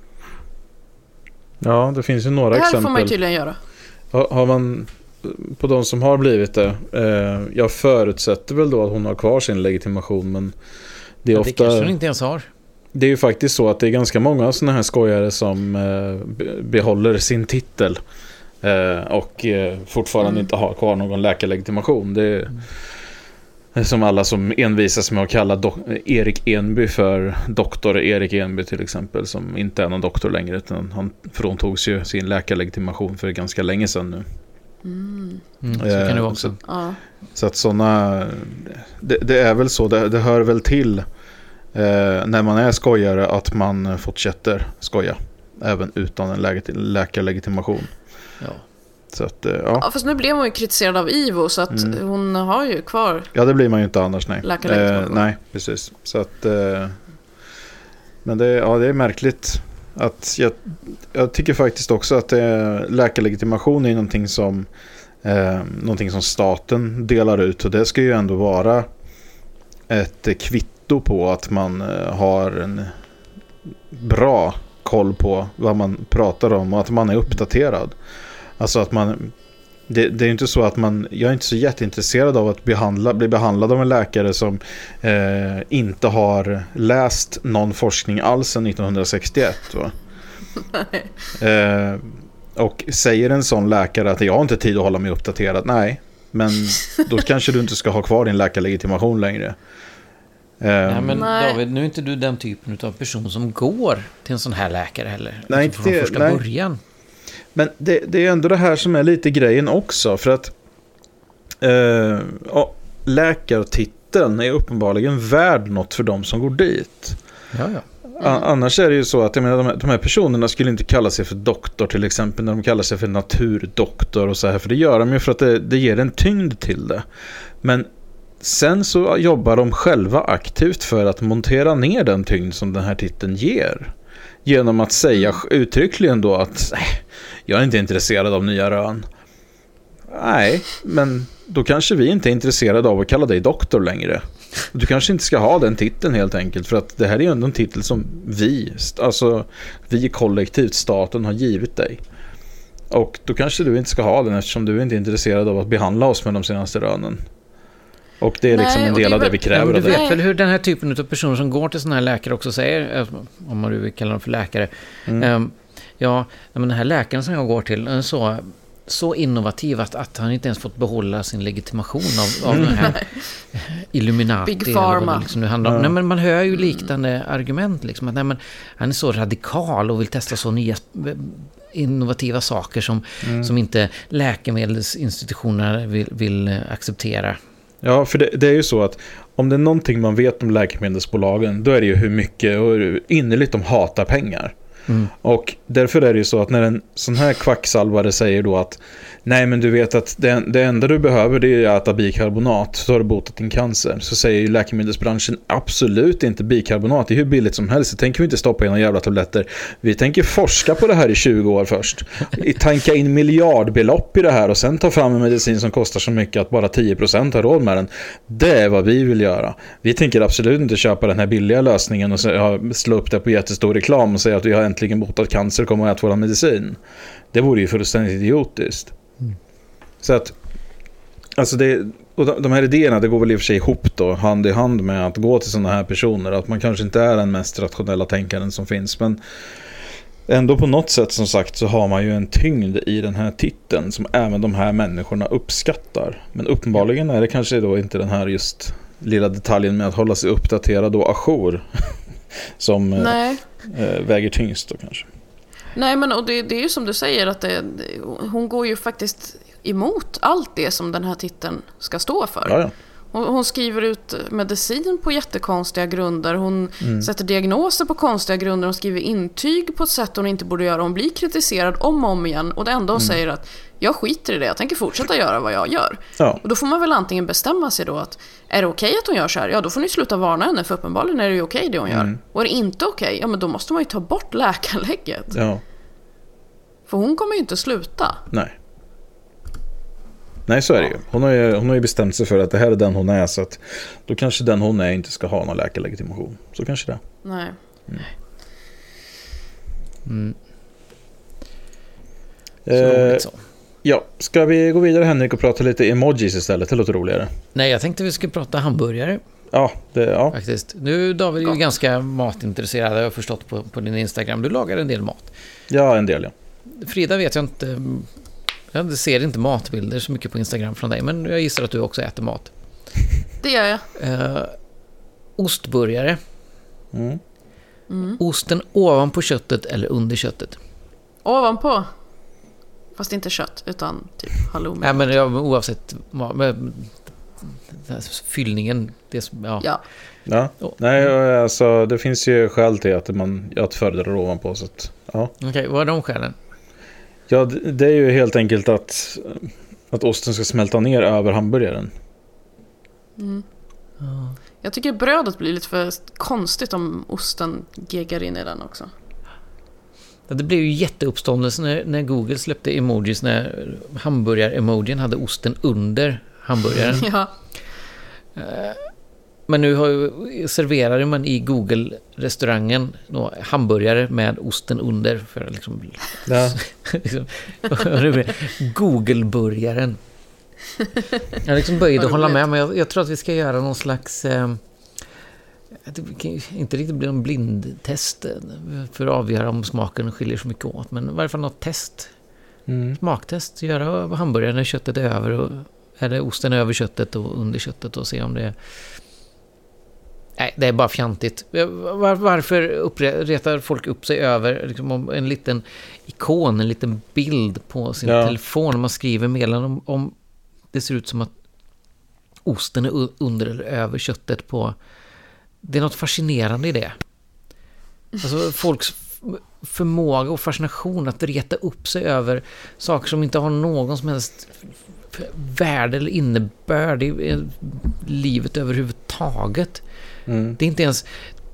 Ja, det finns ju några exempel. Det här exempel. får man ju tydligen göra. Har, har man på de som har blivit det, eh, jag förutsätter väl då att hon har kvar sin legitimation, men det är ja, ofta... Det kanske hon inte ens har. Det är ju faktiskt så att det är ganska många såna här skojare som eh, behåller sin titel eh, och eh, fortfarande mm. inte har kvar någon läkarlegitimation. Det är, mm. som alla som envisas med att kalla do- Erik Enby för doktor Erik Enby till exempel, som inte är någon doktor längre, utan han fråntogs ju sin läkarlegitimation för ganska länge sedan nu. Mm. Mm, så kan det vara också. Så, ja. så att sådana det, det är väl så, det, det hör väl till eh, när man är skojare att man fortsätter skoja även utan en läge, läkarlegitimation. Ja. Så att, eh, ja. ja, fast nu blev hon ju kritiserad av Ivo, så att mm. hon har ju kvar. Ja, det blir man ju inte annars, nej. Eh, nej, precis. Så att eh, men det, ja, det är märkligt att jag, jag tycker faktiskt också att det, läkarlegitimation är någonting som eh, någonting som staten delar ut, och det ska ju ändå vara ett kvitto på att man eh, har en bra koll på vad man pratar om och att man är uppdaterad. Alltså att man Det, det är inte så att man, jag är inte så jätteintresserad av att behandla, bli behandlad av en läkare som eh, inte har läst någon forskning alls sedan nittonhundrasextioett. Va? eh, och säger en sån läkare att jag har inte tid att hålla mig uppdaterad, nej, men då kanske du inte ska ha kvar din läkarlegitimation längre. Eh, nej, men nej. David, nu är inte du den typen av person som går till en sån här läkare heller. Nej, alltså från det, första nej. början. Men det, det är ändå det här som är lite grejen också, för att eh, ja, läkartiteln är uppenbarligen värd något för de som går dit. Ja, ja. Mm. Annars är det ju så att jag menar, de, här, de här personerna skulle inte kalla sig för doktor till exempel, när de kallar sig för naturdoktor och så här, för det gör de ju för att det, det ger en tyngd till det. Men sen så jobbar de själva aktivt för att montera ner den tyngd som den här titeln ger. Genom att säga uttryckligen då att nej, jag är inte intresserad av nya rön. Nej, men då kanske vi inte är intresserade av att kalla dig doktor längre. Du kanske inte ska ha den titeln helt enkelt, för att det här är ju ändå en titel som vi, alltså vi kollektivt, staten har givit dig. Och då kanske du inte ska ha den, eftersom du inte är intresserad av att behandla oss med de senaste rönen. Och det är liksom Nej, en och del det är av det väl- vi kräver Ja, av du dig. vet väl hur den här typen av personer som går till såna här läkare också säger, om man nu vill kalla dem för läkare. Mm. Ehm, ja, men den här läkaren som jag går till är så, så innovativ att, att han inte ens fått behålla sin legitimation av, av den här Illuminati. Big eller vad Pharma. det liksom nu handlar om. Ja. Nej, men man hör ju liknande argument. Liksom, att, nej, men, han är så radikal och vill testa så nya innovativa saker som, Mm. som inte läkemedelsinstitutioner vill, vill acceptera. Ja, för det, det är ju så att om det är någonting man vet om läkemedelsbolagen, då är det ju hur mycket och hur innerligt de hatar pengar. Mm. Och därför är det ju så att när en sån här kvacksalvare säger då att nej, men du vet att det, det enda du behöver, det är att äta bikarbonat, så har du botat din cancer, så säger ju läkemedelsbranschen absolut inte bikarbonat, det är hur billigt som helst, det tänker vi inte stoppa in några jävla tabletter, vi tänker forska på det här i tjugo år först, tanka in miljardbelopp i det här och sen ta fram en medicin som kostar så mycket att bara tio procent har råd med den. Det är vad vi vill göra. Vi tänker absolut inte köpa den här billiga lösningen och så, ja, slå upp det på jättestor reklam och säga att vi har äntligen botat cancer och kommer att äta vår medicin. Det vore ju fullständigt idiotiskt. Mm. Så att alltså det, och de, de här idéerna, det går väl i och för sig ihop då, hand i hand med att gå till sådana här personer, att man kanske inte är den mest rationella tänkaren som finns, men ändå på något sätt som sagt så har man ju en tyngd i den här titeln som även de här människorna uppskattar. Men uppenbarligen är det kanske då inte den här just lilla detaljen med att hålla sig uppdaterad och ajour som Nej. eh, väger tyngst då kanske. Nej, men och det, det är ju som du säger att det, hon går ju faktiskt emot allt det som den här titeln ska stå för. Ja, ja. Hon, hon skriver ut medicin på jättekonstiga grunder. Hon Mm. sätter diagnoser på konstiga grunder. Hon skriver intyg på ett sätt hon inte borde göra. Hon blir kritiserad om och om igen. Och det enda hon säger är att jag skiter i det. Jag tänker fortsätta göra vad jag gör. Ja. Och då får man väl antingen bestämma sig då att är det okej att hon gör så här? Ja, då får ni sluta varna henne, för uppenbarligen är det ju okej det hon gör. Mm. Och är det inte okej? Ja, men då måste man ju ta bort läkarlägget. Ja. För hon kommer ju inte sluta. Nej. Nej, så är det ju. Hon har ju, hon har ju bestämt sig för att det här är den hon är, så att då kanske den hon är inte ska ha någon läkarlegitimation. Så kanske det. Nej. Mm. Så Eh, roligt så. ja, ska vi gå vidare, Henrik, och prata lite emojis istället? Det låter roligare. Nej, jag tänkte vi skulle prata hamburgare Ja, det, ja. faktiskt. Nu David är ju ganska matintresserad, jag har förstått på, på din Instagram. Du lagar en del mat. ja, en del, ja. Frida vet jag inte. Jag ser inte matbilder så mycket på Instagram från dig, men jag gissar att du också äter mat. Det gör jag. Eh, ostburgare. Mm. Mm. Osten ovanpå köttet eller under köttet? Ovanpå. Fast inte kött, utan typ halloumi. Nej, men ja, oavsett ma- men, fyllningen. Det, som- ja. Ja. Ja. Nej, alltså det finns ju skäl till att man att föredrar ovanpå, så att, ja. Okej, vad är de skälen? Ja, det det är ju helt enkelt att att osten ska smälta ner över hamburgaren. Mm. Jag tycker brödet blir lite för konstigt om osten geggar in i den också. Det blev ju jätteuppståndelse när, när Google släppte emojis, när hamburgar-emojin hade osten under hamburgaren. Ja. Men nu har, serverar man i Google-restaurangen då, hamburgare med osten under för liksom, ja. liksom Google-burgaren. Jag är liksom böjd att hålla med, men jag, jag tror att vi ska göra någon slags eh, det kan inte riktigt bli en blindtest för att avgöra om smaken skiljer så mycket åt, men i varje fall något test. Mm. Smaktest, göra hamburgaren när köttet är över och är det osten över köttet och under köttet och se om det är... Nej, det är bara fjantigt. Var, varför retar folk upp sig över liksom, en liten ikon, en liten bild på sin ja. telefon? Man skriver meddelanden om, om det ser ut som att osten är under eller över köttet på... Det är något fascinerande i det. Alltså folks förmåga och fascination att reta upp sig över saker som inte har någon som helst värde eller innebörd i livet överhuvudtaget. Mm. Det är inte ens...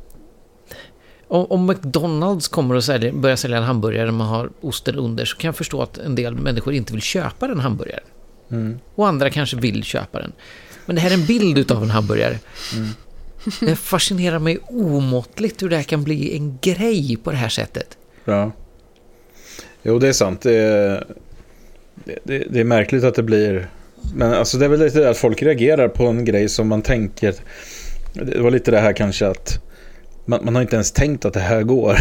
Om, om McDonalds kommer och sälja, börjar sälja en hamburgare där man har osten under, så kan jag förstå att en del människor inte vill köpa den hamburgaren. Mm. Och andra kanske vill köpa den. Men det här är en bild utav en hamburgare. Mm. Det fascinerar mig omåttligt hur det här kan bli en grej på det här sättet. Ja. Jo, det är sant. Det är, det, det är märkligt att det blir... Men alltså det är väl lite det att folk reagerar på en grej som man tänker... Det var lite det här kanske att man, man har inte ens tänkt att det här går.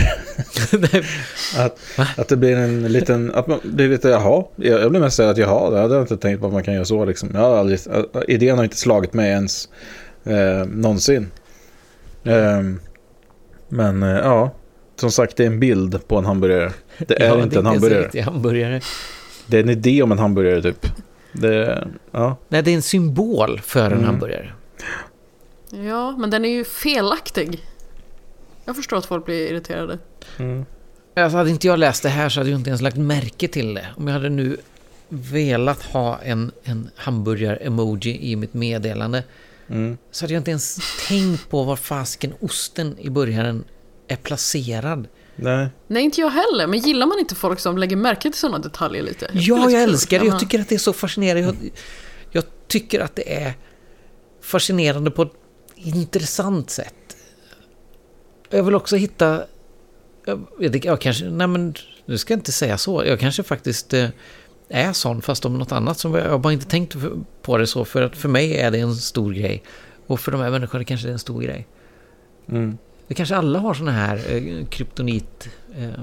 att, att det blir en liten... Att man blir lite, jaha. Jag, jag blir mest säga att jaha, det hade jag inte tänkt på att man kan göra så. Liksom. Jag har aldrig, idén har inte slagit mig ens eh, någonsin. Eh, men eh, ja, som sagt, det är en bild på en hamburgare. Det är ja, inte det en hamburgare. Det är hamburgare. Det är en idé om en hamburgare typ. Det, ja. Nej, det är en symbol för en mm. hamburgare. Ja, men den är ju felaktig. Jag förstår att folk blir irriterade. Mm. Alltså, hade inte jag läst det här så hade jag inte ens lagt märke till det. Om jag hade nu velat ha en, en hamburgar-emoji i mitt meddelande mm. så hade jag inte ens tänkt på var fasken osten i burgaren är placerad. Nej. Nej, inte jag heller. Men gillar man inte folk som lägger märke till sådana detaljer lite? Jag ja, jag älskar det. Jag tycker att det är så fascinerande. Jag, jag tycker att det är fascinerande på ett intressant sätt. Jag vill också hitta... Jag, jag kanske... Nej, men du ska inte säga så. Jag kanske faktiskt eh, är sån, fast om något annat som jag har bara inte tänkt på det så. För att för mig är det en stor grej. Och för de här människorna kanske det är en stor grej. Mm. Det kanske alla har såna här eh, kryptonit eh,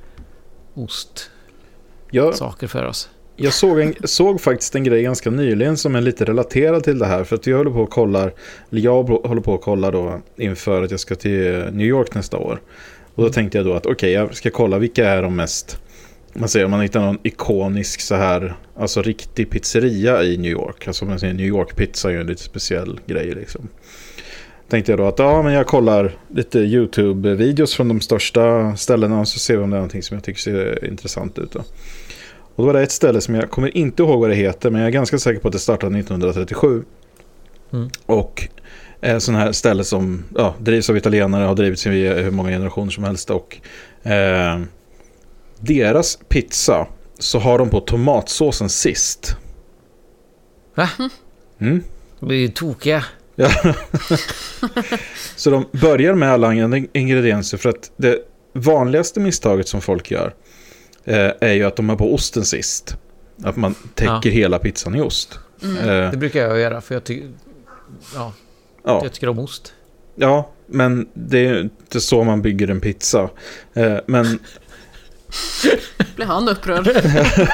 ost ja. saker för oss. Jag såg, en, såg faktiskt en grej ganska nyligen som är lite relaterad till det här. För att jag håller på att kolla, eller jag håller på att kolla då inför att jag ska till New York nästa år. Och då tänkte jag då att okej, okay, jag ska kolla vilka är de mest, man säger om man hittar någon ikonisk så här, alltså riktig pizzeria i New York. Alltså man säger New York pizza är ju en lite speciell grej liksom. Tänkte jag då att ja, men jag kollar lite YouTube-videos från de största ställena och så ser vi om det är någonting som jag tycker ser intressant ut då. Och då var det ett ställe som jag kommer inte ihåg vad det heter, men jag är ganska säker på att det startade nittonhundratrettiosju. Mm. Och är sån här ställe som ja, drivs av italienare, har drivits i hur många generationer som helst. Och eh, deras pizza så har de på tomatsåsen sist. Va? Mm. Det blir ju tokiga. Ja. Så de börjar med alla ingredienser för att det vanligaste misstaget som folk gör är ju att de har på osten sist. Att man täcker ja. hela pizzan i ost. Mm. Eh, det brukar jag göra för jag, ty- ja, ja. jag tycker om ost. Ja, men det är inte så man bygger en pizza. Eh, men... Blir han upprörd?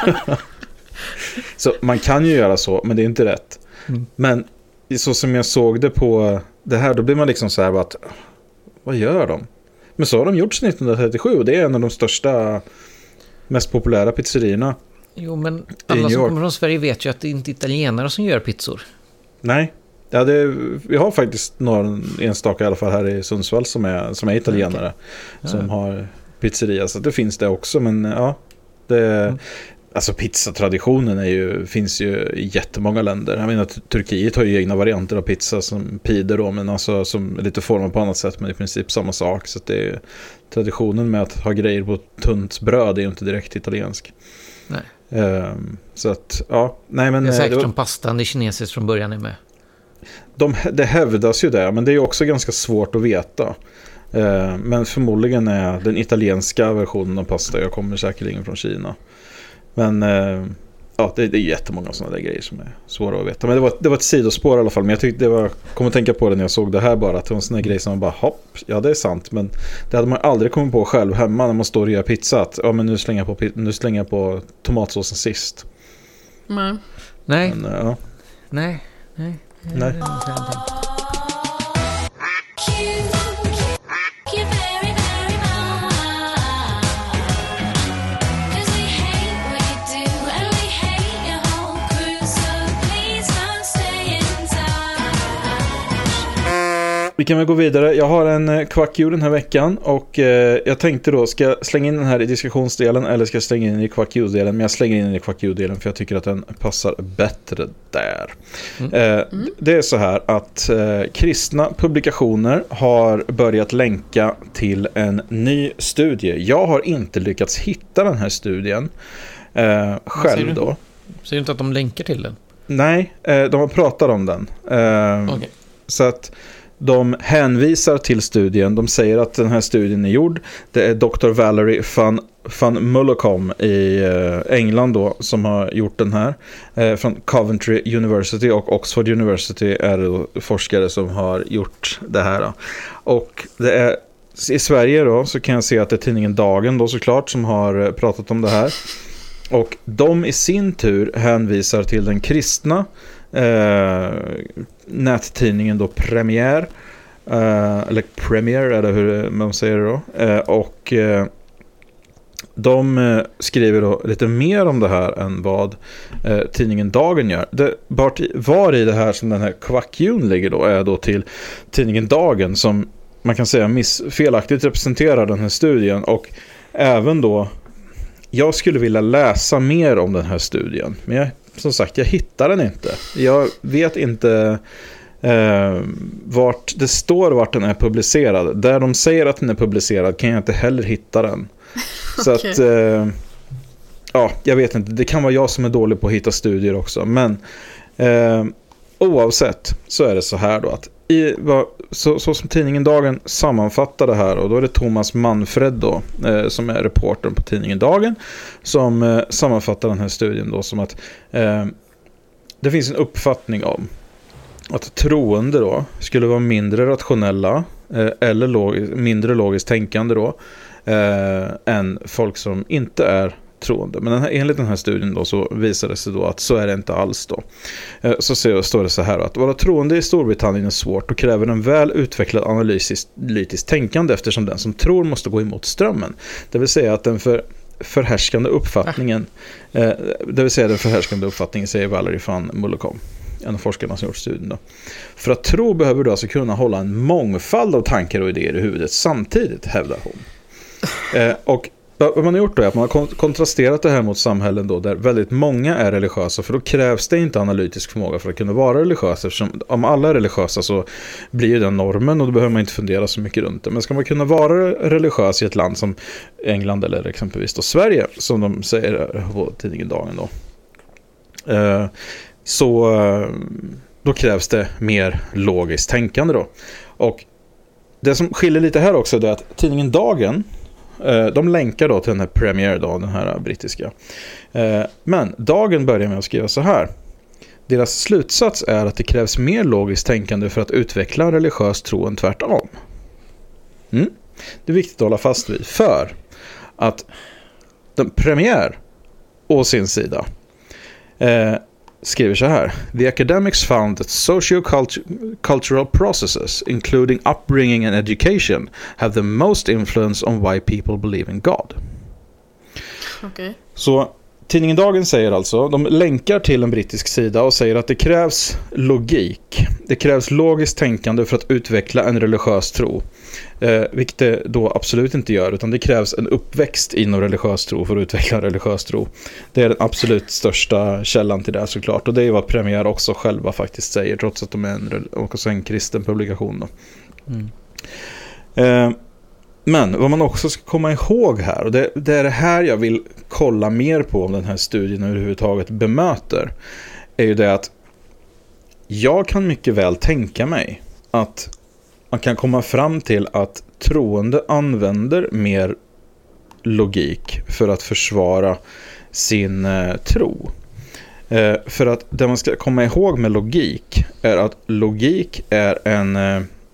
Så man kan ju göra så, men det är inte rätt. Mm. Men så som jag såg det på det här, då blir man liksom så här att vad gör de? Men så har de gjort nittonhundratrettiosju och det är en av de största mest populära pizzerierna. Jo, men alla som kommer från Sverige vet ju att det inte är italienare som gör pizzor. Nej. Ja, det, vi har faktiskt några enstaka i alla fall här i Sundsvall som är, som är italienare. Okay. Ja. Som har pizzeria. Så det finns det också. Men ja, det, mm. alltså pizzatraditionen är ju, finns ju i jättemånga länder. Jag menar att Turkiet har ju egna varianter av pizza som pider då, men alltså som är lite formad på annat sätt, men i princip samma sak. Så att det är, traditionen med att ha grejer på tunt bröd är ju inte direkt italiensk. Nej. Um, så att, ja, nej men... Det är säkert det var... som pastan, det är kinesiskt från början är med. de, det hävdas ju det, men det är ju också ganska svårt att veta. Eh, men förmodligen är den italienska versionen av pasta, jag kommer säkerligen från Kina. Men eh, ja, det, det är jättemånga sådana där grejer som är svåra att veta. Men det var, det var ett sidospår i alla fall. Men jag tyckte det var, kom att tänka på det när jag såg det här bara. Att det var en sån här grej som man bara, hopp, ja det är sant. Men det hade man aldrig kommit på själv hemma när man står och gör pizza. Att ja, men nu slänger jag på, nu slänger jag på tomatsåsen sist. Nej. Nej. Men, ja. Nej. Nej. Nej. Vi kan väl gå vidare. Jag har en kvackjul den här veckan och eh, jag tänkte då, ska jag slänga in den här i diskussionsdelen eller ska jag slänga in den i kvackjuldelen? Men jag slänger in den i kvackjuldelen för jag tycker att den passar bättre där. Mm. Eh, mm. Det är så här att eh, kristna publikationer har börjat länka till en ny studie. Jag har inte lyckats hitta den här studien eh, själv ser då. Ser du inte att de länkar till den? Nej, eh, de har pratat om den. Eh, okay. Så att de hänvisar till studien. De säger att den här studien är gjord. Det är doktor Valerie van, van Mullecombe i England då, som har gjort den här. Eh, från Coventry University och Oxford University är det forskare som har gjort det här. Då. Och det är i Sverige då så kan jag se att det är tidningen Dagen då såklart som har pratat om det här. Och de i sin tur hänvisar till den kristna eh, nättidningen då Premiär eh, eller Premier eller hur man säger det då eh, och eh, de eh, skriver då lite mer om det här än vad eh, tidningen Dagen gör. Det, vart, var i det här som den här kvackjun ligger då är då till tidningen Dagen som man kan säga miss, felaktigt representerar den här studien och även då jag skulle vilja läsa mer om den här studien men jag, som sagt jag hittar den inte. Jag vet inte eh, vart det står vart den är publicerad. Där de säger att den är publicerad kan jag inte heller hitta den. Så okay. att eh, ja, jag vet inte. Det kan vara jag som är dålig på att hitta studier också. Men eh, oavsett så är det så här då att i, så, så som tidningen Dagen sammanfattar det här och då är det Thomas Manfred då eh, som är reportern på tidningen Dagen som eh, sammanfattar den här studien då som att eh, det finns en uppfattning om att troende då skulle vara mindre rationella eh, eller log- mindre logiskt tänkande då eh, än folk som inte är troende. Men den här, enligt den här studien då så visar det sig då att så är det inte alls då. Eh, så ser, står det så här att vara troende i Storbritannien är svårt och kräver en väl utvecklad analytiskt tänkande eftersom den som tror måste gå emot strömmen. Det vill säga att den för förhärskande uppfattningen eh, det vill säga den förhärskande uppfattningen säger Valerie van Mullecombe, en av forskarna som gjort studien då. För att tro behöver du alltså kunna hålla en mångfald av tankar och idéer i huvudet samtidigt, hävdar hon. Eh, och vad man har gjort då är att man har kontrasterat det här mot samhällen då där väldigt många är religiösa, för då krävs det inte analytisk förmåga för att kunna vara religiös, eftersom om alla är religiösa så blir det normen och då behöver man inte fundera så mycket runt det. Men ska man kunna vara religiös i ett land som England eller exempelvis då Sverige, som de säger på tidningen Dagen då, så då krävs det mer logiskt tänkande då. Och det som skiljer lite här också är att tidningen Dagen, de länkar då till den här Premier då, den här brittiska. Men Dagen börjar med att skriva så här. Deras slutsats är att det krävs mer logiskt tänkande för att utveckla religiös tro än tvärtom. Mm. Det är viktigt att hålla fast vid, för att den Premier å sin sida eh, skriver så här. The academics found that socio-cultural processes, including upbringing and education, have the most influence on why people believe in God. Okay. Så tidningen Dagen säger alltså, de länkar till en brittisk sida och säger att det krävs logik. Det krävs logiskt tänkande för att utveckla en religiös tro. Eh, vilket det då absolut inte gör, utan det krävs en uppväxt inom religiös tro för att utveckla en religiös tro. Det är den absolut största källan till det såklart. Och det är vad Premiär också själva faktiskt säger, trots att de är en, också en kristen publikation då. Mm. Eh, Men vad man också ska komma ihåg här, och det, det är det här jag vill kolla mer på om den här studien överhuvudtaget bemöter, är ju det att jag kan mycket väl tänka mig att man kan komma fram till att troende använder mer logik för att försvara sin eh, tro. Eh, för att det man ska komma ihåg med logik är att logik är en eh,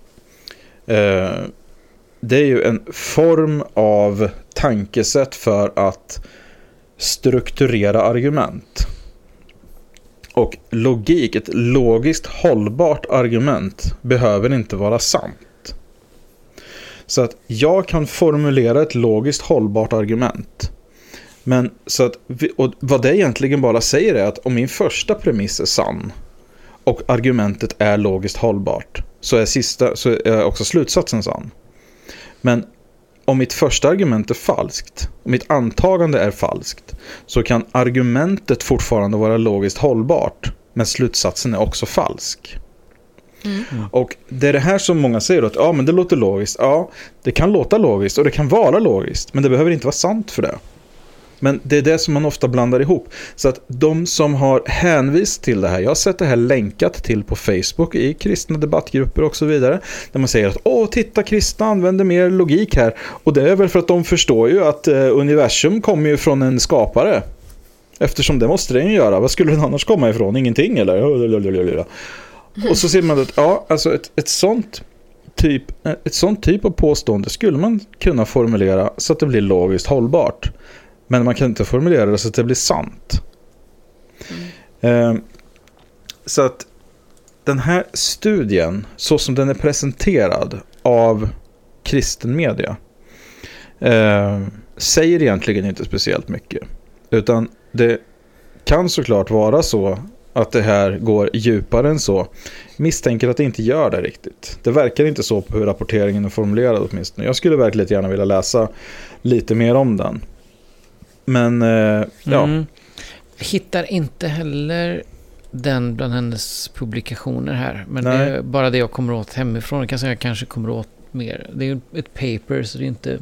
eh, det är ju en form av tankesätt för att strukturera argument. Och logik, ett logiskt hållbart argument behöver inte vara sant. Så att jag kan formulera ett logiskt hållbart argument. Men så att vi, och vad det egentligen bara säger är att om min första premiss är sann och argumentet är logiskt hållbart, så är sista så är också slutsatsen sann. Men om mitt första argument är falskt, om mitt antagande är falskt, så kan argumentet fortfarande vara logiskt hållbart, men slutsatsen är också falsk. Mm. Och det är det här som många säger att ja, men det låter logiskt. Ja, det kan låta logiskt och det kan vara logiskt, men det behöver inte vara sant för det. Men det är det som man ofta blandar ihop. Så att de som har hänvisat till det här, jag har sett det här länkat till på Facebook i kristna debattgrupper och så vidare, där man säger att åh, titta, kristna använder mer logik här. Och det är väl för att de förstår ju att eh, universum kommer ju från en skapare. Eftersom det måste den ju göra. Vad skulle den annars komma ifrån? Ingenting, eller? Och så ser man att ja, alltså ett, ett sånt typ ett sånt typ av påstående skulle man kunna formulera så att det blir logiskt hållbart. Men man kan inte formulera det så att det blir sant. Mm. Eh, så att den här studien, så som den är presenterad av kristen media, eh, säger egentligen inte speciellt mycket. Utan det kan såklart vara så att det här går djupare än så. Misstänker att det inte gör det riktigt. Det verkar inte så på hur rapporteringen är formulerad åtminstone. Jag skulle verkligen gärna vilja läsa lite mer om den. Men, eh, ja. Mm. Hittar inte heller den bland hennes publikationer här. Men Nej. Det är bara det jag kommer åt hemifrån. Jag kan säga att jag kanske kommer åt mer. Det är ett paper, så det är inte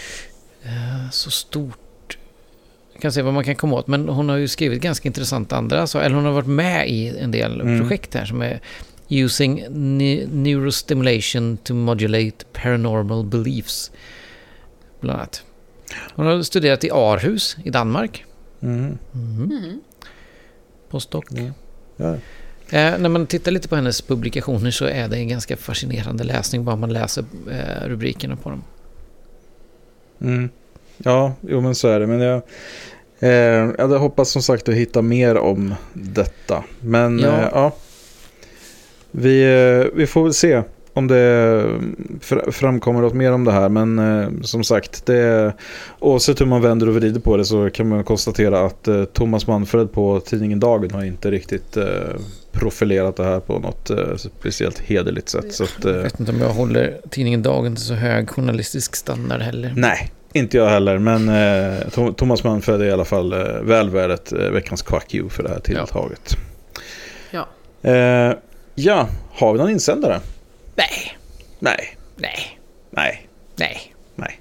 eh, så stort. Jag kan se vad man kan komma åt. Men hon har ju skrivit ganska intressant andra. Så, eller hon har varit med i en del mm. projekt här som är Using ne- Neurostimulation to Modulate Paranormal Beliefs. Bland annat. Hon har studerat i Aarhus i Danmark. Mm. Mm. Mm. Postdoc. Mm. Ja. Eh, när man tittar lite på hennes publikationer så är det en ganska fascinerande läsning bara man läser eh, rubrikerna på dem. Mm. Ja, jo men så är det. Men jag, eh, jag hade hoppats som sagt att hitta mer om detta. Men ja, eh, ja. Vi, eh, vi får väl se om det framkommer något mer om det här. Men eh, som sagt, det, oavsett hur man vänder och vrider på det så kan man konstatera att eh, Thomas Manfred på tidningen Dagen har inte riktigt eh, profilerat det här på något eh, speciellt hederligt sätt. Så att, eh, jag vet inte om jag håller tidningen Dagen till så hög journalistisk standard heller. Nej, inte jag heller. Men eh, Thomas Manfred är i alla fall eh, väl värd eh, veckans Quack You för det här tilltaget. Ja. Ja. Eh, ja, har vi någon insändare? Nej. Nej. Nej. Nej. Nej. Nej.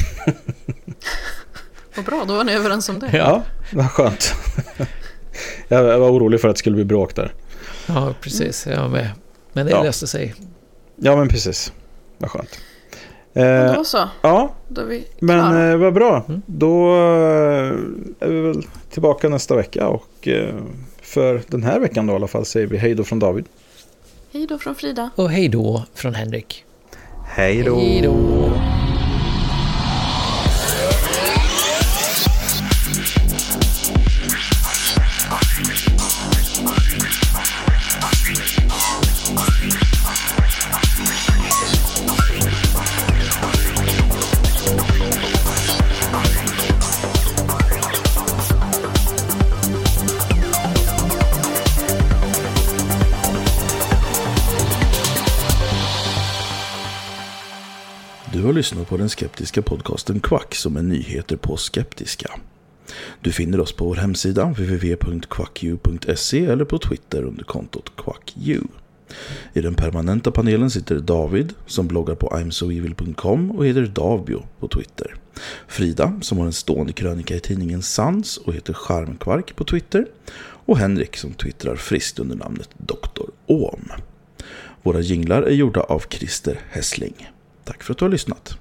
Vad bra, då var ni överens om det. Ja, vad skönt. Jag var orolig för att det skulle bli bråk där. Ja, precis. Jag var med. Men det ja. löste sig. Ja, men precis. Vad skönt. Eh, då så. Ja, då är vi men eh, vad bra. Mm. Då eh, är vi väl tillbaka nästa vecka. Och eh, för den här veckan då i alla fall säger vi hej då från David. Hej då från Frida. Och hej då från Henrik. Hej då. Hej då. Du har lyssnat på den skeptiska podcasten Quack som är nyheter på skeptiska. Du finner oss på vår hemsida w w w punkt quack u punkt se eller på Twitter under kontot QuackU. I den permanenta panelen sitter David som bloggar på I'm so evil dot com och heter Davbio på Twitter. Frida som har en stående krönika i tidningen Sans och heter Charmkvark på Twitter. Och Henrik som twittrar friskt under namnet doktor Ohm. Våra jinglar är gjorda av Christer Hässling. Tack för att du har lyssnat.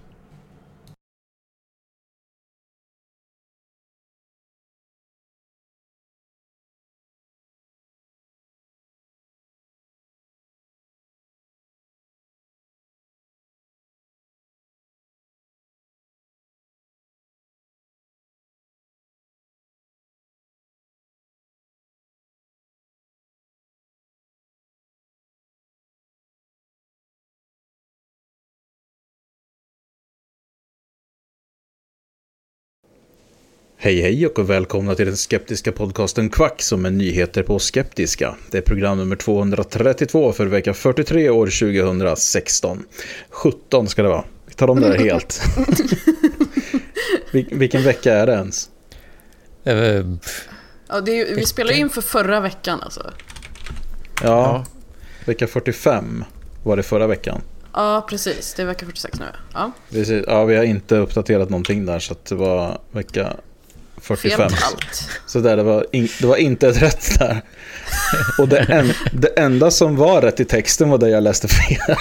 Hej hej och välkomna till den skeptiska podcasten Quack som är nyheter på skeptiska. Det är program nummer tvåhundratrettiotvå för vecka fyrtiotre år tjugohundrasexton. sjutton ska det vara. Vi tar om det här helt. Vil- vilken vecka är det ens? Uh, ja, det är, vi spelar in för förra veckan alltså. Ja, ja, vecka fyrtiofem var det förra veckan. Ja, precis. Det är vecka fyrtiosex nu. Ja, precis. Ja, vi har inte uppdaterat någonting där så att det var vecka fyrtiofem. Allt. Så där, det, var in, det var inte ett rätt där. Och det, en, det enda som var rätt i texten var det jag läste fel.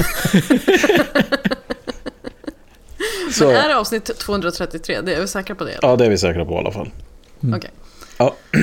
Så, men är det avsnitt tvåhundratrettiotre? Det är vi säkra på det? Eller? Ja, det är vi säkra på i alla fall. Mm. Okej. Okay. Ja.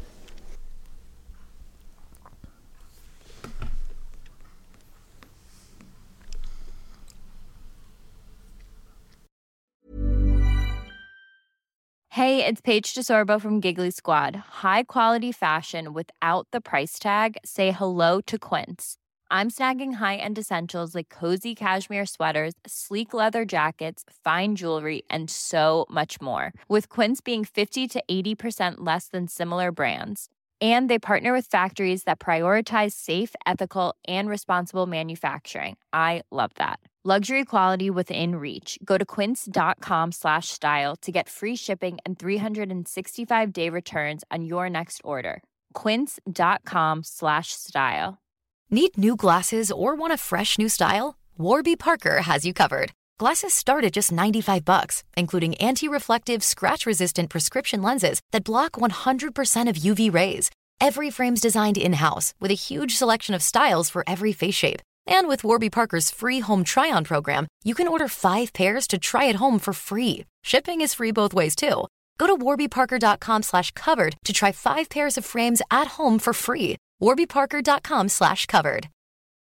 Hey, it's Paige DeSorbo from Giggly Squad. High quality fashion without the price tag. Say hello to Quince. I'm snagging high-end essentials like cozy cashmere sweaters, sleek leather jackets, fine jewelry, and so much more. With Quince being fifty to eighty percent less than similar brands. And they partner with factories that prioritize safe, ethical, and responsible manufacturing. I love that. Luxury quality within reach. Go to quince.com slash style to get free shipping and three sixty-five day returns on your next order. Quince.com slash style. Need new glasses or want a fresh new style? Warby Parker has you covered. Glasses start at just ninety-five bucks, including anti-reflective, scratch-resistant prescription lenses that block one hundred percent of U V rays. Every frame's designed in-house with a huge selection of styles for every face shape. And with Warby Parker's free home try-on program, you can order five pairs to try at home for free. Shipping is free both ways, too. Go to warbyparker.com slash covered to try five pairs of frames at home for free. warbyparker.com slash covered.